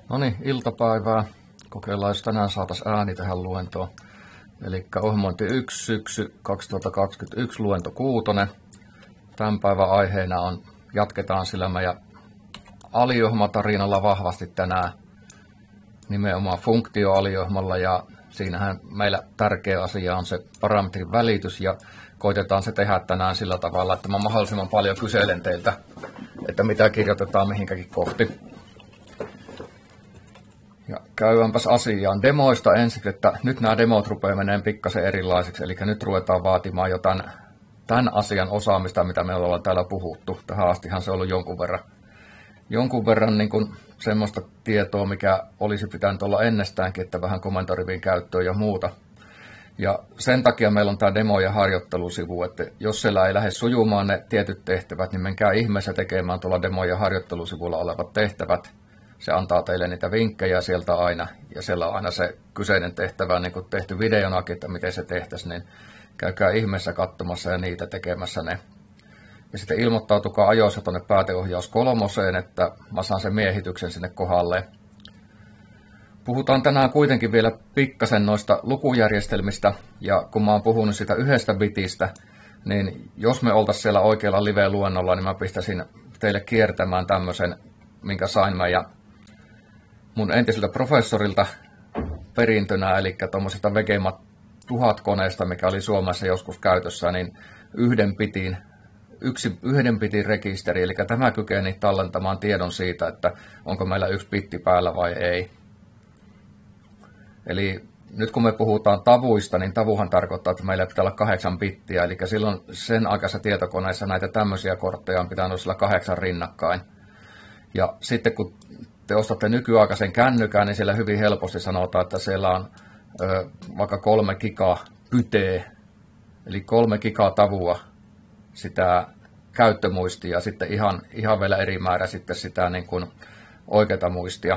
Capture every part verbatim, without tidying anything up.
No niin, iltapäivää. Kokeillaan, jos tänään saataisiin ääni tähän luentoon. Eli ohjelmointi yksi syksy kaksituhattakaksikymmentäyksi luento kuutonen. Tämän päivän aiheena on, jatketaan sillä meidän aliohjelmatarinalla vahvasti tänään. Nimenomaan funktioaliohjelmalla, ja siinähän meillä tärkeä asia on se parametrin välitys, ja koitetaan se tehdä tänään sillä tavalla, että mä mahdollisimman paljon kyselen teiltä, että mitä kirjoitetaan mihinkäkin kohti. Ja käydäänpäs asiaan demoista ensin, että nyt nämä demot rupeaa menemään pikkasen erilaisiksi, eli nyt ruvetaan vaatimaan jo tämän, tämän asian osaamista, mitä me ollaan täällä puhuttu. Tähän astihan se on ollut jonkun verran, jonkun verran niin kuin semmoista tietoa, mikä olisi pitänyt olla ennestäänkin, että vähän komentorivin käyttöön ja muuta. Ja sen takia meillä on tämä demo- ja harjoittelusivu, että jos siellä ei lähde sujumaan ne tietyt tehtävät, niin menkää ihmeessä tekemään tuolla demo- ja harjoittelusivulla olevat tehtävät. Se antaa teille niitä vinkkejä sieltä aina, ja siellä on aina se kyseinen tehtävä niin kuin tehty videonakin, että miten se tehtäisiin, niin käykää ihmeessä katsomassa ja niitä tekemässä ne. Ja sitten ilmoittautukaa ajoissa tuonne pääteohjaus kolmoseen, että mä saan sen miehityksen sinne kohdalle. Puhutaan tänään kuitenkin vielä pikkasen noista lukujärjestelmistä, ja kun mä oon puhunut sitä yhdestä bitistä, niin jos me oltaisiin siellä oikealla live-luennolla, niin mä pistäisin teille kiertämään tämmöisen, minkä sain mä ja mun entiseltä professorilta perintönä, eli tuommoisesta Vegema tuhat koneesta, mikä oli Suomessa joskus käytössä, niin yhden bitin, yksi, yhden bitin rekisteri, eli tämä kykeni tallentamaan tiedon siitä, että onko meillä yksi bitti päällä vai ei. Eli nyt kun me puhutaan tavuista, niin tavuhan tarkoittaa, että meillä pitää olla kahdeksan bittiä, eli silloin sen aikaisessa tietokoneessa näitä tämmöisiä kortteja on pitänyt olla kahdeksan rinnakkain. Ja sitten kun te ostatte nykyaikaisen kännykän, niin siellä hyvin helposti sanotaan, että siellä on ö, vaikka kolme gigaa pytee, eli kolme gigaa tavua sitä käyttömuistia, ja sitten ihan, ihan vielä eri määrä sitten sitä niin kuin oikeata muistia.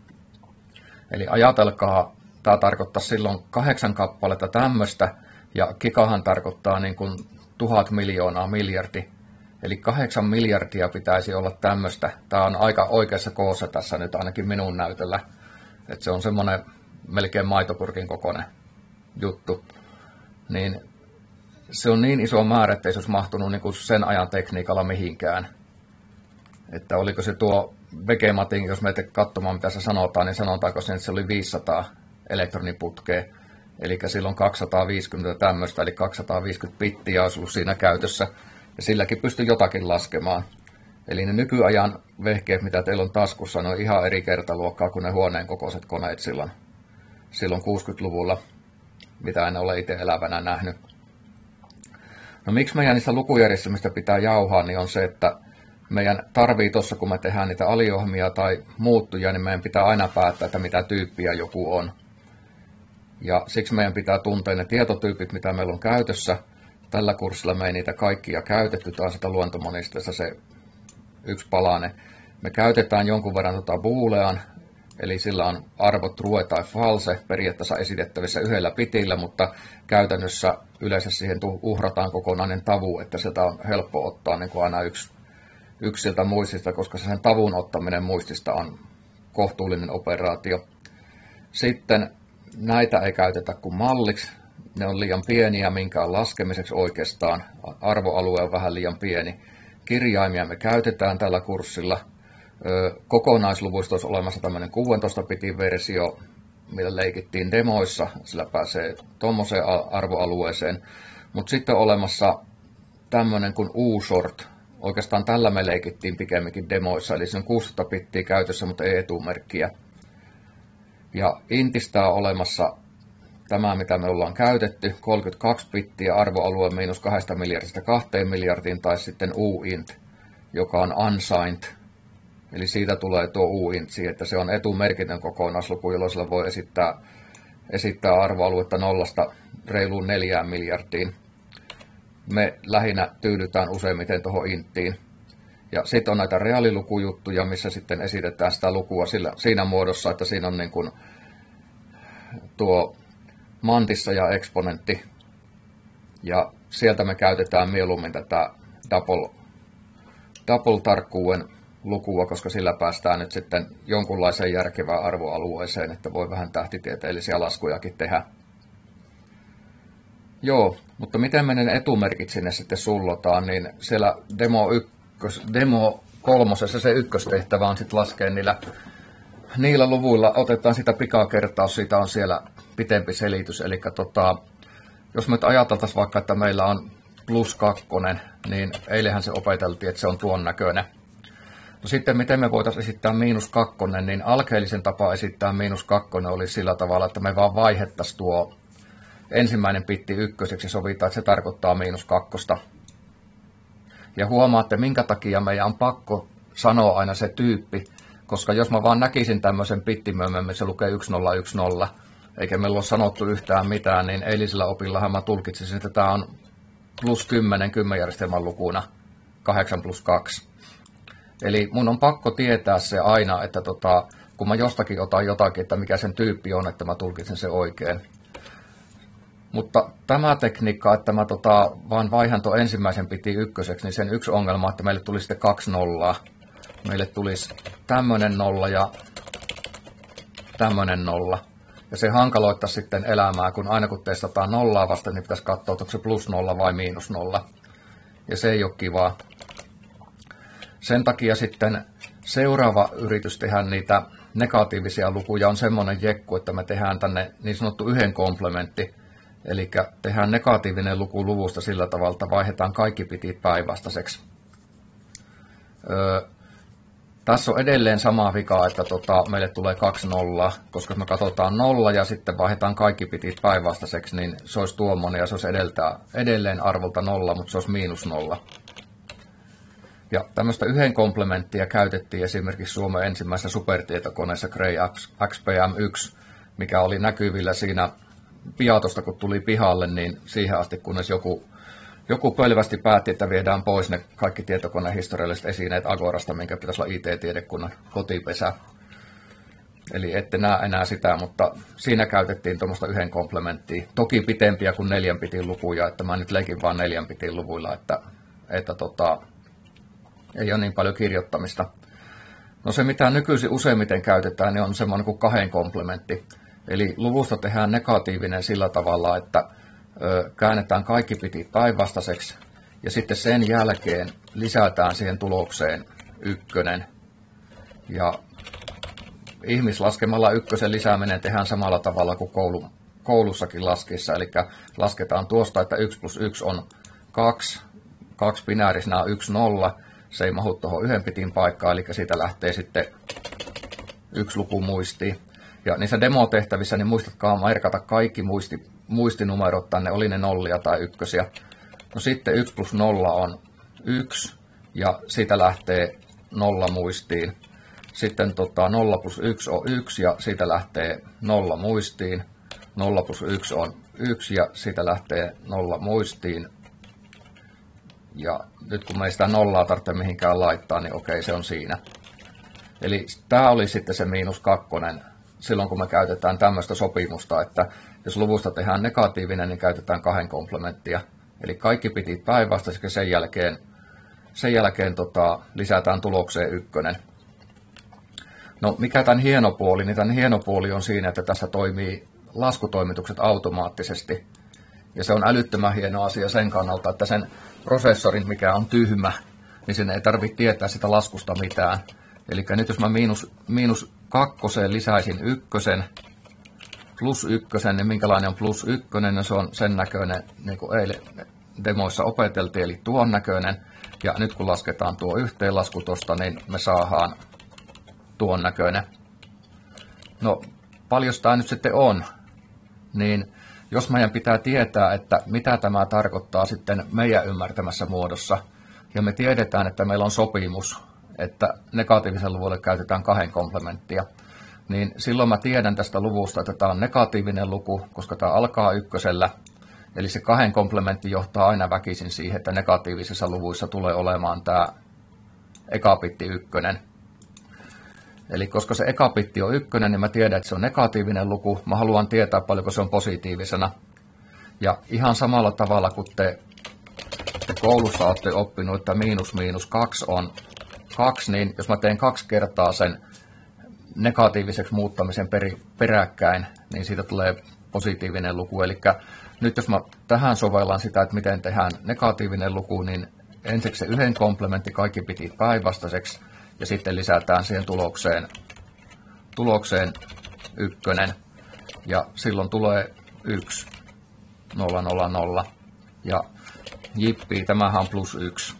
Eli ajatelkaa, tämä tarkoittaa silloin kahdeksan kappaletta tämmöistä, ja gigahan tarkoittaa niin kuin tuhat miljoonaa miljardi. Eli kahdeksan miljardia pitäisi olla tämmöistä. Tämä on aika oikeassa koossa tässä nyt ainakin minun näytöllä. Että se on semmoinen melkein maitopurkin kokoinen juttu. Niin se on niin iso määrä, että ei se olisi mahtunut niin kuin sen ajan tekniikalla mihinkään. Että oliko se tuo Vegematin, jos meitä katsomaan mitä se sanotaan, niin sanotaanko sen, että se oli viisisataa elektroniputkea. Eli silloin kaksisataaviisikymmentä tämmöistä, eli kaksisataaviisikymmentä bittiä olisi ollut siinä käytössä. Ja silläkin pystyy jotakin laskemaan. Eli ne nykyajan vehkeet, mitä teillä on taskussa, ne on ihan eri kertaluokkaa kuin ne huoneen kokoiset koneet silloin, silloin kuusikymmentäluvulla, mitä en ole itse elävänä nähnyt. No miksi meidän niistä lukujärjestelmistä pitää jauhaa, niin on se, että meidän tarvii tuossa, kun me tehdään niitä aliohjelmia tai muuttuja, niin meidän pitää aina päättää, että mitä tyyppiä joku on. Ja siksi meidän pitää tuntea ne tietotyypit, mitä meillä on käytössä. Tällä kurssilla me ei niitä kaikkia käytetty, taas sitä luontomonisteessa se yksi palanen. Me käytetään jonkun verran tota boolean, eli sillä on arvo true tai false periaatteessa esitettävissä yhdellä bitillä, mutta käytännössä yleensä siihen uhrataan kokonainen tavu, että sieltä on helppo ottaa niin kuin aina yksi, yksi siltä muistista, koska sen tavun ottaminen muistista on kohtuullinen operaatio. Sitten näitä ei käytetä kuin malliksi. Ne on liian pieniä minkään laskemiseksi oikeastaan. Arvoalue on vähän liian pieni. Kirjaimia me käytetään tällä kurssilla. Kokonaisluvuista olisi olemassa tämmöinen kuusitoista bitin versio, millä leikittiin demoissa. Sillä pääsee tuommoiseen arvoalueeseen. Mutta sitten on olemassa tämmöinen kuin U-short. Oikeastaan tällä me leikittiin pikemminkin demoissa. Eli se on kuusitoista bittiä käytössä, mutta ei etumerkkiä. Ja intistä on olemassa tämä, mitä me ollaan käytetty, kolmekymmentäkaksi bittiä arvoalue miinus kahdesta miljardista kahteen miljardiin, tai sitten uint, joka on unsigned. Eli siitä tulee tuo uint, että se on etumerkitön kokonaisluku, jolloin sillä voi esittää, esittää arvoaluetta nollasta reiluun neljään miljardiin. Me lähinnä tyydytään useimmiten tuohon inttiin. Ja sitten on näitä reaalilukujuttuja, missä sitten esitetään sitä lukua sillä, siinä muodossa, että siinä on niin kuin tuo mantissa ja eksponentti. Ja sieltä me käytetään mieluummin tätä double, double tarkkuuden lukua, koska sillä päästään nyt sitten jonkunlaiseen järkevään arvoalueeseen, että voi vähän tähtitieteellisiä laskujakin tehdä. Joo, mutta miten me ne etumerkit sinne sitten sullotaan, niin siellä demo, ykkös, demo kolmosessa se ykköstehtävä on sitten laskea niillä, niillä luvuilla, otetaan sitä pikakertaus, siitä on siellä pitempi selitys, eli tota, jos me nyt ajateltaisiin vaikka, että meillä on plus kakkonen, niin eilenhän se opeteltiin, että se on tuon näköinen. No sitten miten me voitaisiin esittää miinus kakkonen, niin alkeellisen tapa esittää miinus kakkonen oli sillä tavalla, että me vaan vaihettaisiin tuo ensimmäinen bitti ykköseksi ja sovitaan, että se tarkoittaa miinus kakkosta. Ja huomaatte, minkä takia meidän on pakko sanoa aina se tyyppi, koska jos mä vaan näkisin tämmöisen bittimömmön, missä lukee yksi nolla yksi nolla, eikä meillä ole sanottu yhtään mitään, niin eilisellä opillahan mä tulkitsisin, että tämä on plus kymmenen kymmenjärjestelmän lukuna, kahdeksan plus kaksi. Eli mun on pakko tietää se aina, että tota, kun mä jostakin otan jotakin, että mikä sen tyyppi on, että mä tulkitsen se oikein. Mutta tämä tekniikka, että mä tota, vaan vaihan tuon ensimmäisen piti ykköseksi, niin sen yksi ongelma, että meille tulisi sitten kaksi nollaa. Meille tulisi tämmöinen nolla ja tämmöinen nolla. Ja se hankaloittaa sitten elämää, kun aina kun testataan nollaa vasta, niin pitäisi katsoa, onko se plus nolla vai miinus nolla. Ja se ei ole kivaa. Sen takia sitten seuraava yritys tehdä niitä negatiivisia lukuja on semmoinen jekku, että me tehdään tänne niin sanottu yhden komplementti. Eli tehdään negatiivinen luku luvusta sillä tavalla, että vaihdetaan kaikki pitit päinvastaiseksi. Öö, tässä on edelleen sama vika, että tota, meille tulee kaksi nollaa, koska me katsotaan nolla ja sitten vaihdetaan kaikki pitit päinvastaiseksi, niin se olisi tuommoinen ja se olisi edeltä, edelleen arvolta nolla, mutta se olisi miinus nolla. Ja tämmöistä yhden komplementtia käytettiin esimerkiksi Suomen ensimmäisessä supertietokoneessa Cray X P M yksi, mikä oli näkyvillä siinä Piatosta, kun tuli pihalle, niin siihen asti, kunnes joku, joku pölvästi päätti, että viedään pois ne kaikki tietokonehistorialliset esineet Agorasta, minkä pitäisi olla I T-tiedekunnan kotipesä. Eli ette näe enää sitä, mutta siinä käytettiin tuommoista yhden komplementtia. Toki pitempiä kuin neljän pitin lukuja, että mä nyt leikin vaan neljän pitin luvuilla, että, että tota, ei ole niin paljon kirjoittamista. No se, mitä nykyisin useimmiten käytetään, niin on semmoinen kuin kahden komplementti. Eli luvusta tehdään negatiivinen sillä tavalla, että ö, käännetään kaikki pitit päinvastaiseksi ja sitten sen jälkeen lisätään siihen tulokseen ykkönen. Ja ihmislaskemalla ykkösen lisääminen tehdään samalla tavalla kuin koulu, koulussakin laskissa. Eli lasketaan tuosta, että yksi plus yksi on kaksi, kaksi binäärisenä on yksi nolla. Se ei mahu tuohon yhden pitin paikkaan, eli siitä lähtee sitten yksi luku muistiin. Ja niissä demotehtävissä niin muistatkaa merkata kaikki muisti, muistinumerot tänne, oli ne nollia tai ykkösiä. No sitten yksi plus nolla on yksi ja siitä lähtee nolla muistiin. Sitten tota, nolla plus yksi on yksi ja siitä lähtee nolla muistiin. nolla plus yksi on yksi ja siitä lähtee nolla muistiin. Ja nyt kun me ei sitä nollaa tarvitse mihinkään laittaa, niin okei, se on siinä. Eli tämä oli sitten se miinus kakkonen silloin, kun me käytetään tämmöistä sopimusta, että jos luvusta tehdään negatiivinen, niin käytetään kahden komplementtia. Eli kaikki pitit päinvastaiseksi ja sen jälkeen, sen jälkeen tota, lisätään tulokseen ykkönen. No mikä tämän hieno puoli? Niin tämän hieno puoli on siinä, että tässä toimii laskutoimitukset automaattisesti. Ja se on älyttömän hieno asia sen kannalta, että sen prosessorin, mikä on tyhmä, niin sen ei tarvitse tietää sitä laskusta mitään. Eli nyt jos mä miinus, miinus kakkoseen lisäisin ykkösen, plus ykkösen, niin minkälainen on plus ykkönen, no se on sen näköinen, niin kuin eilen demoissa opeteltiin, eli tuon näköinen. Ja nyt kun lasketaan tuo yhteenlasku tosta, niin me saadaan tuon näköinen. No, paljon tämä nyt sitten on, niin jos meidän pitää tietää, että mitä tämä tarkoittaa sitten meidän ymmärtämässä muodossa, ja me tiedetään, että meillä on sopimus, että negatiivisen luvulle käytetään kahden komplementtia, niin silloin mä tiedän tästä luvusta, että tämä on negatiivinen luku, koska tämä alkaa ykkösellä, eli se kahden komplementti johtaa aina väkisin siihen, että negatiivisissa luvuissa tulee olemaan tämä eka bitti ykkönen. Eli koska se eka bitti on ykkönen, niin mä tiedän, että se on negatiivinen luku. Mä haluan tietää, paljonko se on positiivisena. Ja ihan samalla tavalla, kun te, te koulussa olette oppinut, että miinus miinus kaksi on kaksi, niin jos mä teen kaksi kertaa sen negatiiviseksi muuttamisen peri, peräkkäin, niin siitä tulee positiivinen luku. Eli nyt jos mä tähän sovellan sitä, että miten tehdään negatiivinen luku, niin ensiksi se yhden komplementti kaikki piti päinvastaiseksi, ja sitten lisätään siihen tulokseen, tulokseen ykkönen, ja silloin tulee yksi, nolla, nolla, nolla, ja jippi, tämähän on plus yksi.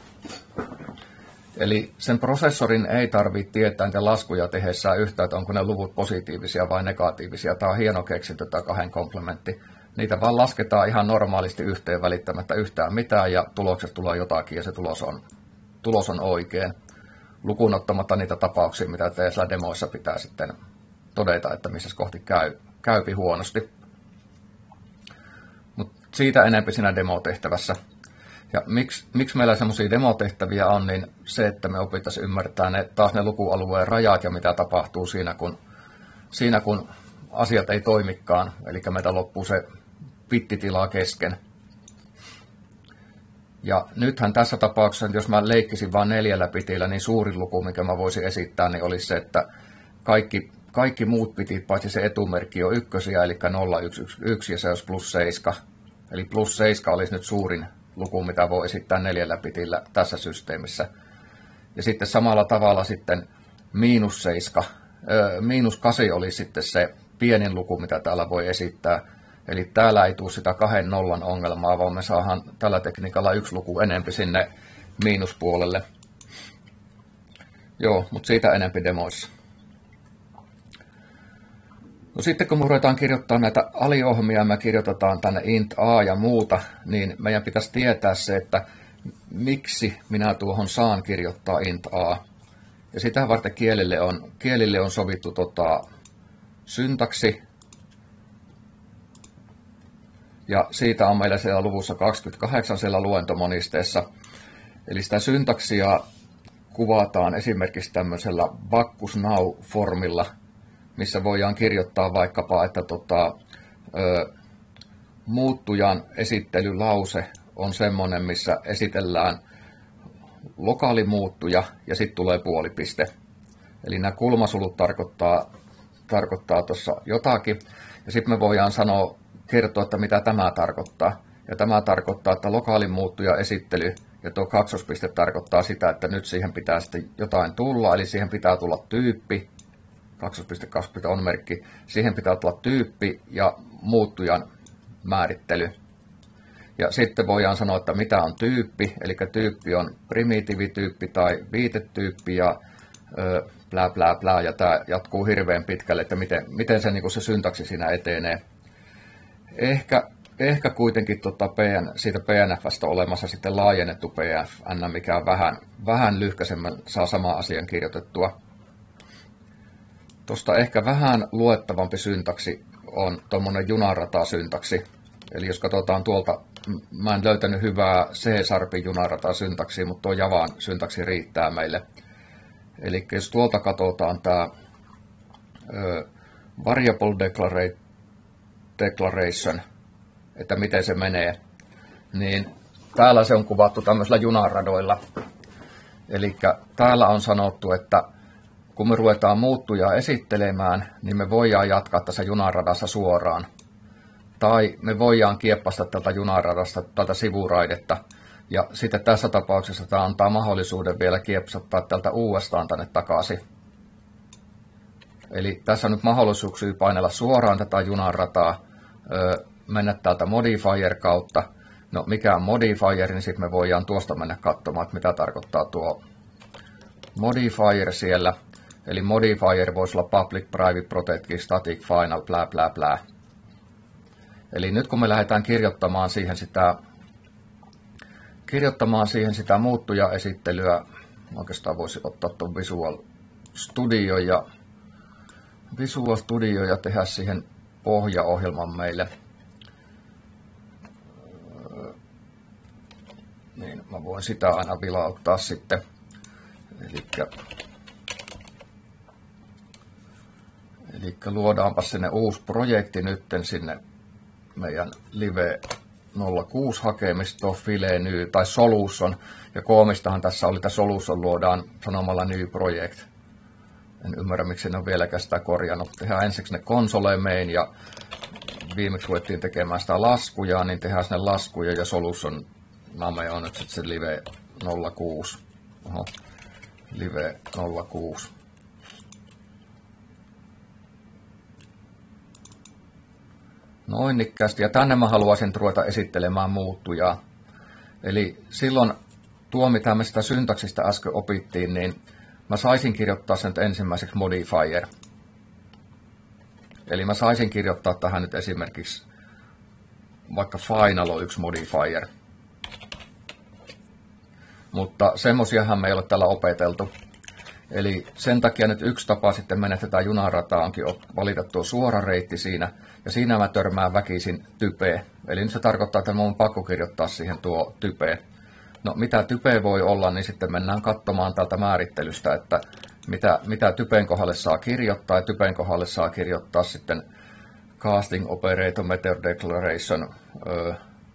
Eli sen prosessorin ei tarvitse tietää niitä laskuja tehdessään yhtään, että onko ne luvut positiivisia vai negatiivisia. Tämä on hieno keksintö, tämä kahden komplementti. Niitä vaan lasketaan ihan normaalisti yhteen välittämättä yhtään mitään, ja tuloksesta tulee jotakin, ja se tulos on, tulos on oikein. Lukuun ottamatta niitä tapauksia, mitä teillä demoissa pitää sitten todeta, että missä kohti käy, käypi huonosti. Mutta siitä enemmän siinä demotehtävässä. Ja miksi, miksi meillä semmoisia demotehtäviä on, niin se, että me opittaisiin ymmärtää ne, taas ne lukualueen rajat ja mitä tapahtuu siinä, kun, siinä, kun asiat ei toimikaan. Eli meitä loppuu se bittitila kesken. Ja nythän tässä tapauksessa, jos mä leikkisin vain neljällä bitillä, niin suurin luku, mikä mä voisin esittää, niin olisi se, että kaikki, kaikki muut bitit, paitsi se etumerkki on ykkösiä, eli nolla, yksi, yksi, yksi, ja se olisi plus seitsemän. Eli plus seitsemän olisi nyt suurin luku, mitä voi esittää neljällä bitillä tässä systeemissä. Ja sitten samalla tavalla sitten miinus seitsemän, ö, miinus kahdeksan olisi sitten se pienin luku, mitä täällä voi esittää. Eli täällä ei tule sitä kahden nollan ongelmaa, vaan me saadaan tällä tekniikalla yksi luku enempi sinne miinuspuolelle. Joo, mutta siitä enempi demoissa. No sitten kun me ruvetaan kirjoittaa näitä aliohjelmia, me kirjoitetaan tänne int a ja muuta, niin meidän pitäisi tietää se, että miksi minä tuohon saan kirjoittaa int a. Ja sitä varten kielille on, kielille on sovittu tota, syntaksi. Ja siitä on meillä siellä luvussa kaksikymmentäkahdeksan siellä luentomonisteessa. Eli sitä syntaksia kuvataan esimerkiksi tämmöisellä Bacchus Now-formilla, missä voidaan kirjoittaa vaikkapa, että tota, ö, muuttujan esittelylause on semmoinen, missä esitellään lokaalimuuttuja ja sitten tulee puolipiste. Eli nämä kulmasulut tarkoittaa tarkoittaa tuossa jotakin, ja sitten me voidaan sanoa, kertoa, että mitä tämä tarkoittaa. Ja tämä tarkoittaa, että lokaalimuuttuja esittely ja tuo kaksospiste tarkoittaa sitä, että nyt siihen pitää sitten jotain tulla, eli siihen pitää tulla tyyppi, kaksospiste kaksospiste on merkki, siihen pitää tulla tyyppi ja muuttujan määrittely. Ja sitten voidaan sanoa, että mitä on tyyppi, eli tyyppi on primitiivityyppi tai viitetyyppi ja ö, blää blää blää, ja tämä jatkuu hirveän pitkälle, että miten, miten se, niin kuin se syntaksi siinä etenee. Ehkä, ehkä kuitenkin tuota P N, siitä P N F:stä olemassa sitten laajennettu P F N, mikä on vähän, vähän lyhkäisemmän, saa sama asian kirjoitettua. Tuosta ehkä vähän luettavampi syntaksi on tuommoinen junarata-syntaksi. Eli jos katsotaan tuolta, mä en löytänyt hyvää C-sarpin junarata-syntaksia, mutta tuo Javan syntaksi riittää meille. Eli jos tuolta katsotaan tämä variable declaration, että miten se menee, niin täällä se on kuvattu tämmöisillä junaradoilla. Eli täällä on sanottu, että kun me ruvetaan muuttuja esittelemään, niin me voidaan jatkaa tässä junaradassa suoraan. Tai me voidaan kieppasta tältä junaradasta, tältä sivuraidetta. Ja sitten tässä tapauksessa tämä antaa mahdollisuuden vielä kiepsattaa tältä uudestaan tänne takaisin. Eli tässä on nyt mahdollisuuksia painella suoraan tätä junarataa, mennä täältä modifier kautta. No mikä on modifier, niin sitten me voidaan tuosta mennä katsomaan, että mitä tarkoittaa tuo modifier siellä. Eli modifier voisi olla public, private, protected, static, final, bla bla bla. Eli nyt kun me lähdetään kirjoittamaan siihen sitä, kirjoittamaan siihen sitä muuttujaesittelyä, oikeastaan voisi ottaa tuon Visual Studio ja, Visual Studio ja tehdä siihen pohjaohjelman meille. Niin mä voin sitä aina vilauttaa sitten. Elikkä, elikkä luodaanpa sinne uusi projekti nytten sinne meidän live nolla kuusi hakemisto, file new tai solution. Ja koomistahan tässä oli, että solution luodaan sanomalla new project. En ymmärrä, miksi ne on vieläkään sitä korjannut. Tehdään ensiksi ne console main ja viimeksi ruvettiin tekemään sitä laskuja, niin tehdään sinne laskuja ja solution name on nyt sitten se live nolla kuusi. Oho, live nolla kuusi. Noin ikkästi. Ja tänne mä haluaisin ruveta esittelemään muuttujaa. Eli silloin tuo, mitä me sitä syntaksista äsken opittiin, niin mä saisin kirjoittaa sen ensimmäiseksi modifier. Eli mä saisin kirjoittaa tähän nyt esimerkiksi vaikka final on yksi modifier. Mutta semmosiahan me ei ole täällä opeteltu. Eli sen takia nyt yksi tapa sitten mennä tätä junarataa onkin valita tuo suora reitti siinä. Ja siinä mä törmään väkisin typeen. Eli nyt se tarkoittaa, että mun on pakko kirjoittaa siihen tuo type. No mitä type voi olla, niin sitten mennään katsomaan täältä määrittelystä, että mitä, mitä typen kohdalle saa kirjoittaa. Ja typen kohdalle saa kirjoittaa sitten casting operator method declaration. Öö,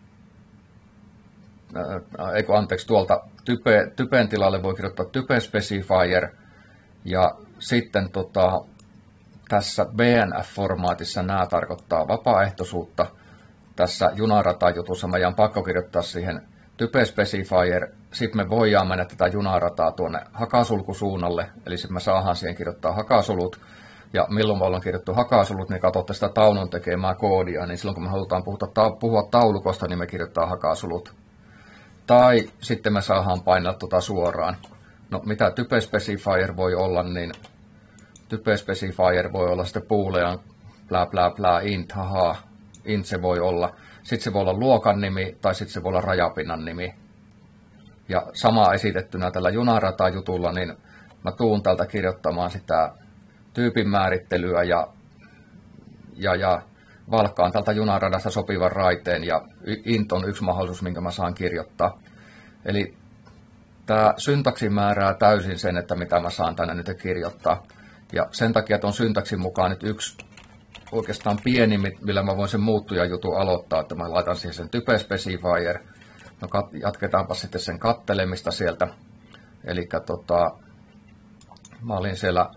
Eikö anteeksi, tuolta type, typen tilalle voi kirjoittaa type specifier. Ja sitten tota, tässä B N F-formaatissa nämä tarkoittaa vapaaehtoisuutta. Tässä junarata-jutussa meidän on pakko kirjoittaa siihen type specifier. Sitten me voidaan mennä tätä junarataa tuonne hakasulkusuunnalle. Eli sitten me saadaan siihen kirjoittaa hakasulut. Ja milloin me ollaan kirjoittu hakasulut, niin katsotte sitä taulun tekemää koodia. Niin silloin kun me halutaan puhua, puhua taulukosta, niin me kirjoittaa hakasulut. Tai sitten me saadaan painaa tuota suoraan. No mitä type specifier voi olla, niin type specifier voi olla sitten boolean bla bla bla int, haha, int se voi olla. Sitten se voi olla luokan nimi tai sitten se voi olla rajapinnan nimi. Ja sama esitettynä tällä junarata-jutulla, niin mä tuun täältä kirjoittamaan sitä tyypin määrittelyä ja, ja, ja valkkaan tältä junaradasta sopivan raiteen ja int on yksi mahdollisuus, minkä mä saan kirjoittaa. Eli tämä syntaksi määrää täysin sen, että mitä mä saan tänne nyt kirjoittaa. Ja sen takia tuon syntaksin mukaan nyt yksi oikeastaan pieni, millä mä voin sen muuttujajutun aloittaa, että mä laitan siihen sen type specifier. No jatketaanpa sitten sen kattelemista sieltä. Eli tota, mä olin siellä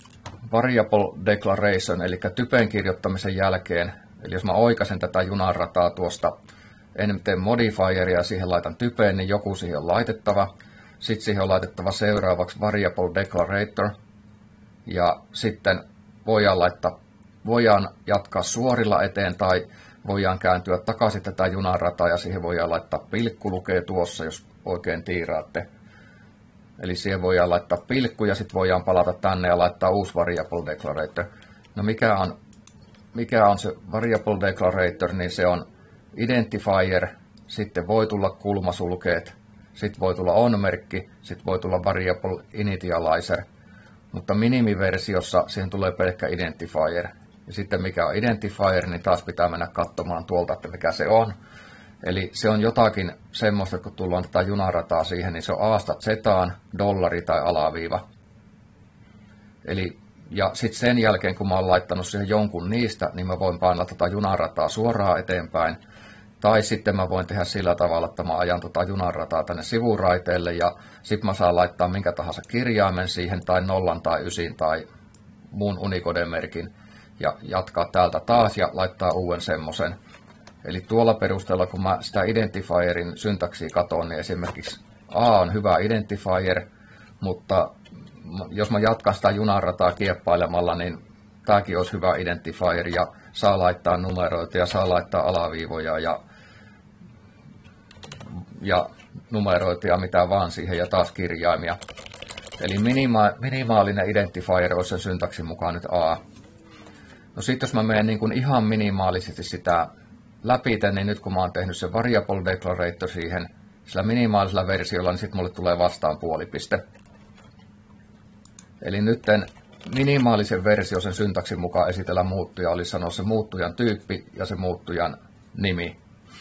variable declaration, eli typen kirjoittamisen jälkeen. Eli jos mä oikaisen tätä junarataa tuosta, en tee modifieria ja siihen laitan typeen, niin joku siihen on laitettava. Sitten siihen on laitettava seuraavaksi variable declarator. Ja sitten voidaan, laittaa, voidaan jatkaa suorilla eteen tai voidaan kääntyä takaisin tätä junarataa ja siihen voidaan laittaa pilkku, lukee tuossa, jos oikein tiiraatte. Eli siihen voidaan laittaa pilkku ja sitten voidaan palata tänne ja laittaa uusi variable declarator. No mikä on, mikä on se variable declarator, niin se on identifier, sitten voi tulla kulmasulkeet, sitten voi tulla on-merkki, sitten voi tulla variable initializer. Mutta minimiversiossa siihen tulee pelkkä identifier. Ja sitten mikä on identifier, niin taas pitää mennä katsomaan tuolta, että mikä se on. Eli se on jotakin semmoista, että kun tullaan tätä junarataa siihen, niin se on Asta Zetaan, dollari tai alaviiva. Eli, ja sitten sen jälkeen, kun mä oon laittanut siihen jonkun niistä, niin mä voin painaa tätä junarataa suoraan eteenpäin. Tai sitten mä voin tehdä sillä tavalla, että mä ajan tota junarataa tänne sivuraiteelle ja sitten mä saan laittaa minkä tahansa kirjaimen siihen tai nollan tai ysin tai muun Unicode-merkin ja jatkaa täältä taas ja laittaa uuden semmoisen. Eli tuolla perusteella, kun mä sitä identifierin syntaksia katon, niin esimerkiksi A on hyvä identifier, mutta jos mä jatkan sitä junarataa kieppailemalla, niin tämäkin olisi hyvä identifier ja saa laittaa numeroita ja saa laittaa alaviivoja ja, ja numeroita ja mitä vaan siihen ja taas kirjaimia. Eli minima, minimaalinen identifier olisi sen syntaksin mukaan nyt A. No sitten jos mä menen niin kuin ihan minimaalisesti sitä läpi, niin nyt kun mä oon tehnyt sen variable declarator siihen sillä minimaalisella versiolla, niin sitten mulle tulee vastaan puolipiste. Eli nytten minimaalisen versio sen syntaksin mukaan esitellä muuttuja oli sanoa se muuttujan tyyppi ja se muuttujan nimi.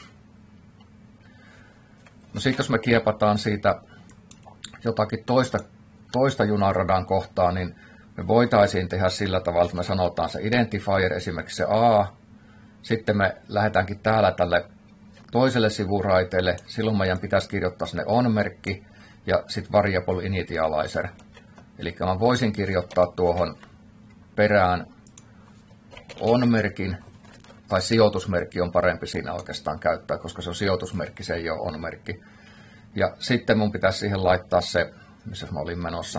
No sitten jos me kiepataan siitä jotakin toista, toista junaradan kohtaa, niin me voitaisiin tehdä sillä tavalla, että me sanotaan se identifier, esimerkiksi se A. Sitten me lähdetäänkin täällä tälle toiselle sivuraiteelle, silloin meidän pitäisi kirjoittaa sinne on-merkki ja sitten variable initializer. Eli mä voisin kirjoittaa tuohon perään on-merkin, tai sijoitusmerkki on parempi siinä oikeastaan käyttää, koska se on sijoitusmerkki, se ei ole on-merkki. Ja sitten mun pitäisi siihen laittaa se, missä mä olin menossa.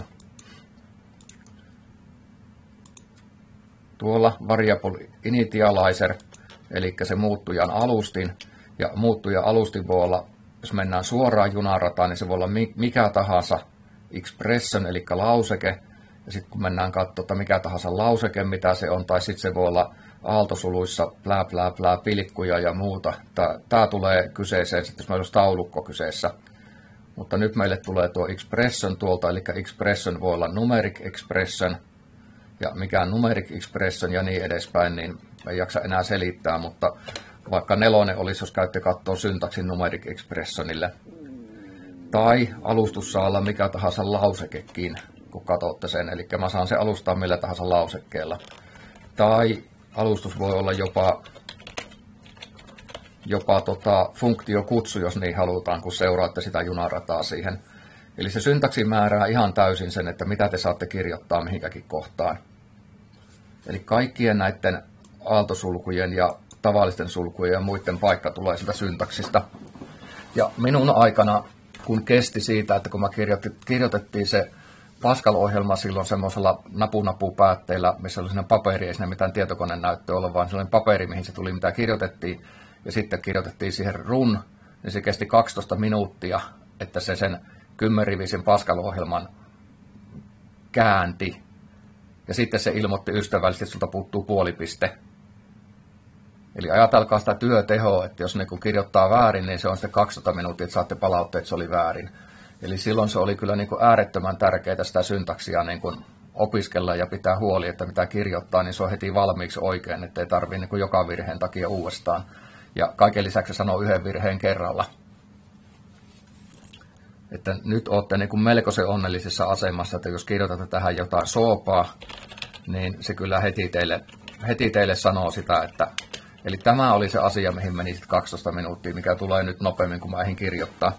Tuolla variable initializer, eli se muuttujan alustin. Ja muuttujan alustin voi olla, jos mennään suoraan junarataan, niin se voi olla mikä tahansa expression, eli lauseke. Ja sitten kun mennään katsomaan mikä tahansa lauseke, mitä se on, tai sitten se voi olla aaltosuluissa plää, plää, plää, pilkkuja ja muuta. Tämä tulee kyseeseen, sitten jos meillä olisi taulukko kyseessä. Mutta nyt meille tulee tuo expression tuolta, eli expression voi olla numeric expression, ja mikä on numeric expression ja niin edespäin, niin ei jaksa enää selittää, mutta vaikka nelonen olisi, jos käytte katsoa syntaksin numeric expressionille. Tai alustus saa olla mikä tahansa lausekekin, kun katsotte sen, eli mä saan se alustaa millä tahansa lausekkeella. Tai alustus voi olla jopa, jopa tota funktiokutsu, jos niin halutaan, kun seuraatte sitä junarataa siihen. Eli se syntaksi määrää ihan täysin sen, että mitä te saatte kirjoittaa mihinkäkin kohtaan. Eli kaikkien näiden aaltosulkujen ja tavallisten sulkujen ja muiden paikka tulee sitä syntaksista. Ja minun aikana, kun kesti siitä, että kun mä kirjoitettiin se Pascal-ohjelma silloin semmoisella napu-napu-päätteillä, missä oli sellainen paperi, ei siinä mitään tietokoneen näyttöä ollut, vaan sellainen paperi, mihin se tuli, mitä kirjoitettiin, ja sitten kirjoitettiin siihen run, niin se kesti kaksitoista minuuttia, että se sen kymmenrivisen Pascal-ohjelman käänti, ja sitten se ilmoitti ystävällisesti, että sulta puuttuu puolipiste. Eli ajatelkaa sitä työtehoa, että jos niin kirjoittaa väärin, niin se on sitten kaksitoista minuuttia, että saatte palautteet, että se oli väärin. Eli silloin se oli kyllä niin kuin äärettömän tärkeää sitä syntaksia niin kuin opiskella ja pitää huoli, että mitä kirjoittaa, niin se on heti valmiiksi oikein, ettei tarvitse niin kuin joka virheen takia uudestaan. Ja kaiken lisäksi sanoo yhden virheen kerralla. Että nyt olette niin kuin melkoisen onnellisessa asemassa, että jos kirjoitatte tähän jotain soopaa, niin se kyllä heti teille, heti teille sanoo sitä, että eli tämä oli se asia, mihin meni sitten kaksitoista minuuttia, mikä tulee nyt nopeammin kuin mä ehdin kirjoittaa.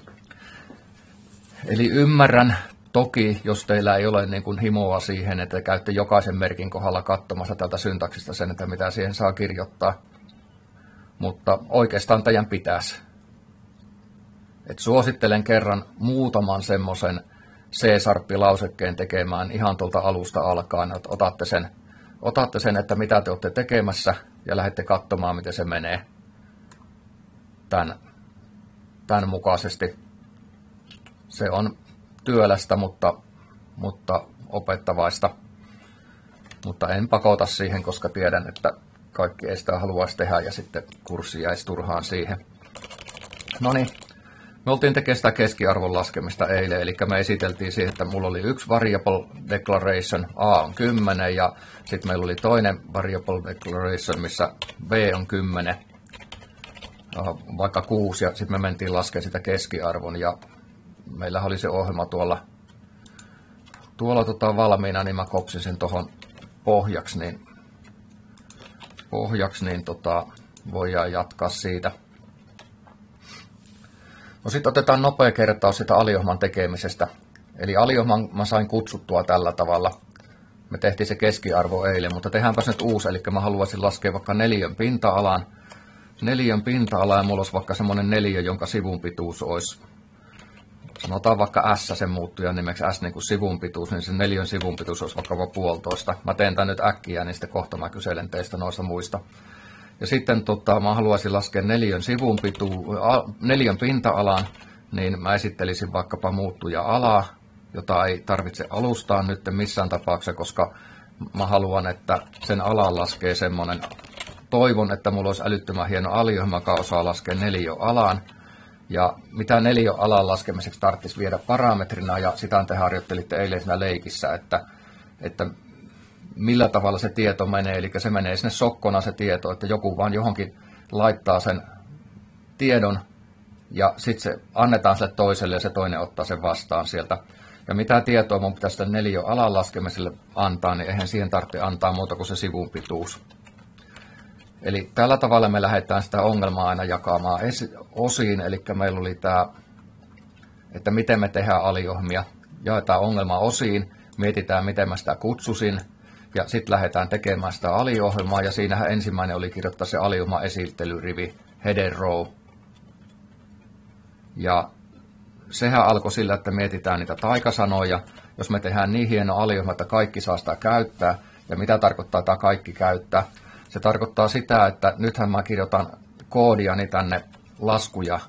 Eli ymmärrän toki, jos teillä ei ole niin kuin himoa siihen, että käytte jokaisen merkin kohdalla katsomassa tältä syntaksista sen, että mitä siihen saa kirjoittaa. Mutta oikeastaan teidän pitäisi. Et suosittelen kerran muutaman semmoisen C-sarppilausekkeen tekemään ihan tuolta alusta alkaen, että otatte sen, otatte sen, että mitä te olette tekemässä ja lähdette katsomaan, miten se menee tämän, tämän mukaisesti. Se on työlästä, mutta, mutta opettavaista, mutta en pakota siihen, koska tiedän, että kaikki ei sitä haluaisi tehdä ja sitten kurssi jäisi turhaan siihen. No niin, me oltiin tekemään sitä keskiarvon laskemista eilen, eli me esiteltiin siihen, että mulla oli yksi variable declaration, A on kymmenen, ja sitten meillä oli toinen variable declaration, missä B on kymmenen, vaikka kuusi, ja sitten me mentiin laskemaan sitä keskiarvon, ja meillä oli se ohjelma tuolla, tuolla tota valmiina, niin mä kopsin sen tuohon pohjaksi, niin, pohjaksi, niin tota, voidaan jatkaa siitä. No sitten otetaan nopea kertaus sitä aliohjelman tekemisestä. Eli aliohjelman mä sain kutsuttua tällä tavalla. Me tehtiin se keskiarvo eilen, mutta tehdäänpäs nyt uusi, eli mä haluaisin laskea vaikka neliön pinta-alan. Neliön pinta-ala ja mulla olisi vaikka semmoinen neliö, jonka sivun pituus olisi, sanotaan vaikka S sen muuttujan nimeksi S niin kuin sivun pituus, niin se neliön sivun pituus olisi vaikka puolitoista. Mä teen tän nyt äkkiä, niin sitten kohta mä kyselen teistä noista muista. Ja sitten tota, mä haluaisin laskea neliön, sivun pitu, a, neliön pinta-alan, niin mä esittelisin vaikkapa muuttuja-alaa, jota ei tarvitse alustaa nyt missään tapauksessa, koska mä haluan, että sen alan laskee semmoinen, toivon, että mulla olisi älyttömän hieno aliohjelma, joka osaa laskea neliöalaan. Ja mitä neliöalan laskemiseksi tarvitsisi viedä parametrina, ja sitä te harjoittelitte eilen siinä leikissä, että, että millä tavalla se tieto menee, eli se menee sinne sokkona se tieto, että joku vaan johonkin laittaa sen tiedon, ja sitten se annetaan sille toiselle, ja se toinen ottaa sen vastaan sieltä. Ja mitä tietoa mun pitäisi sitä neliöalan laskemiselle antaa, niin eihän siihen tarvitse antaa muuta kuin se sivun pituus. Eli tällä tavalla me lähdetään sitä ongelmaa aina jakamaan osiin, eli meillä oli tämä, että miten me tehdään aliohmia, jaetaan ongelma osiin, mietitään miten mä sitä kutsusin, ja sitten lähdetään tekemään sitä aliohjelmaa, ja siinähän ensimmäinen oli kirjoittaa se aliohjelman esittelyrivi, header row. Ja sehän alkoi sillä, että mietitään niitä taikasanoja, jos me tehdään niin hieno aliohjelma, että kaikki saa sitä käyttää, ja mitä tarkoittaa tämä kaikki käyttää. Se tarkoittaa sitä, että nythän mä kirjoitan koodiani tänne laskuja,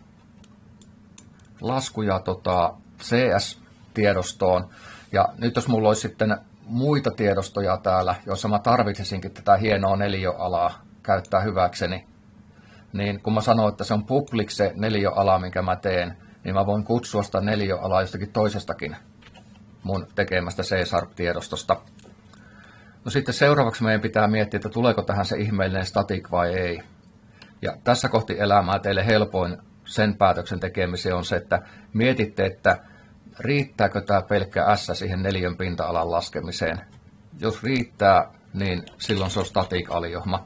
laskuja tota C S-tiedostoon. Ja nyt jos mulla olisi sitten muita tiedostoja täällä, joissa mä tarvitsisinkin tätä hienoa neliöalaa käyttää hyväkseni, niin kun mä sanon, että se on public se neliöala, minkä mä teen, niin mä voin kutsua sitä neliöalaa jostakin toisestakin mun tekemästä C-Sharp-tiedostosta. No sitten seuraavaksi meidän pitää miettiä, että tuleeko tähän se ihmeellinen static vai ei. Ja tässä kohti elämää teille helpoin sen päätöksen tekemiseen on se, että mietitte, että riittääkö tämä pelkkä S siihen neliön pinta-alan laskemiseen. Jos riittää, niin silloin se on static-aliohma.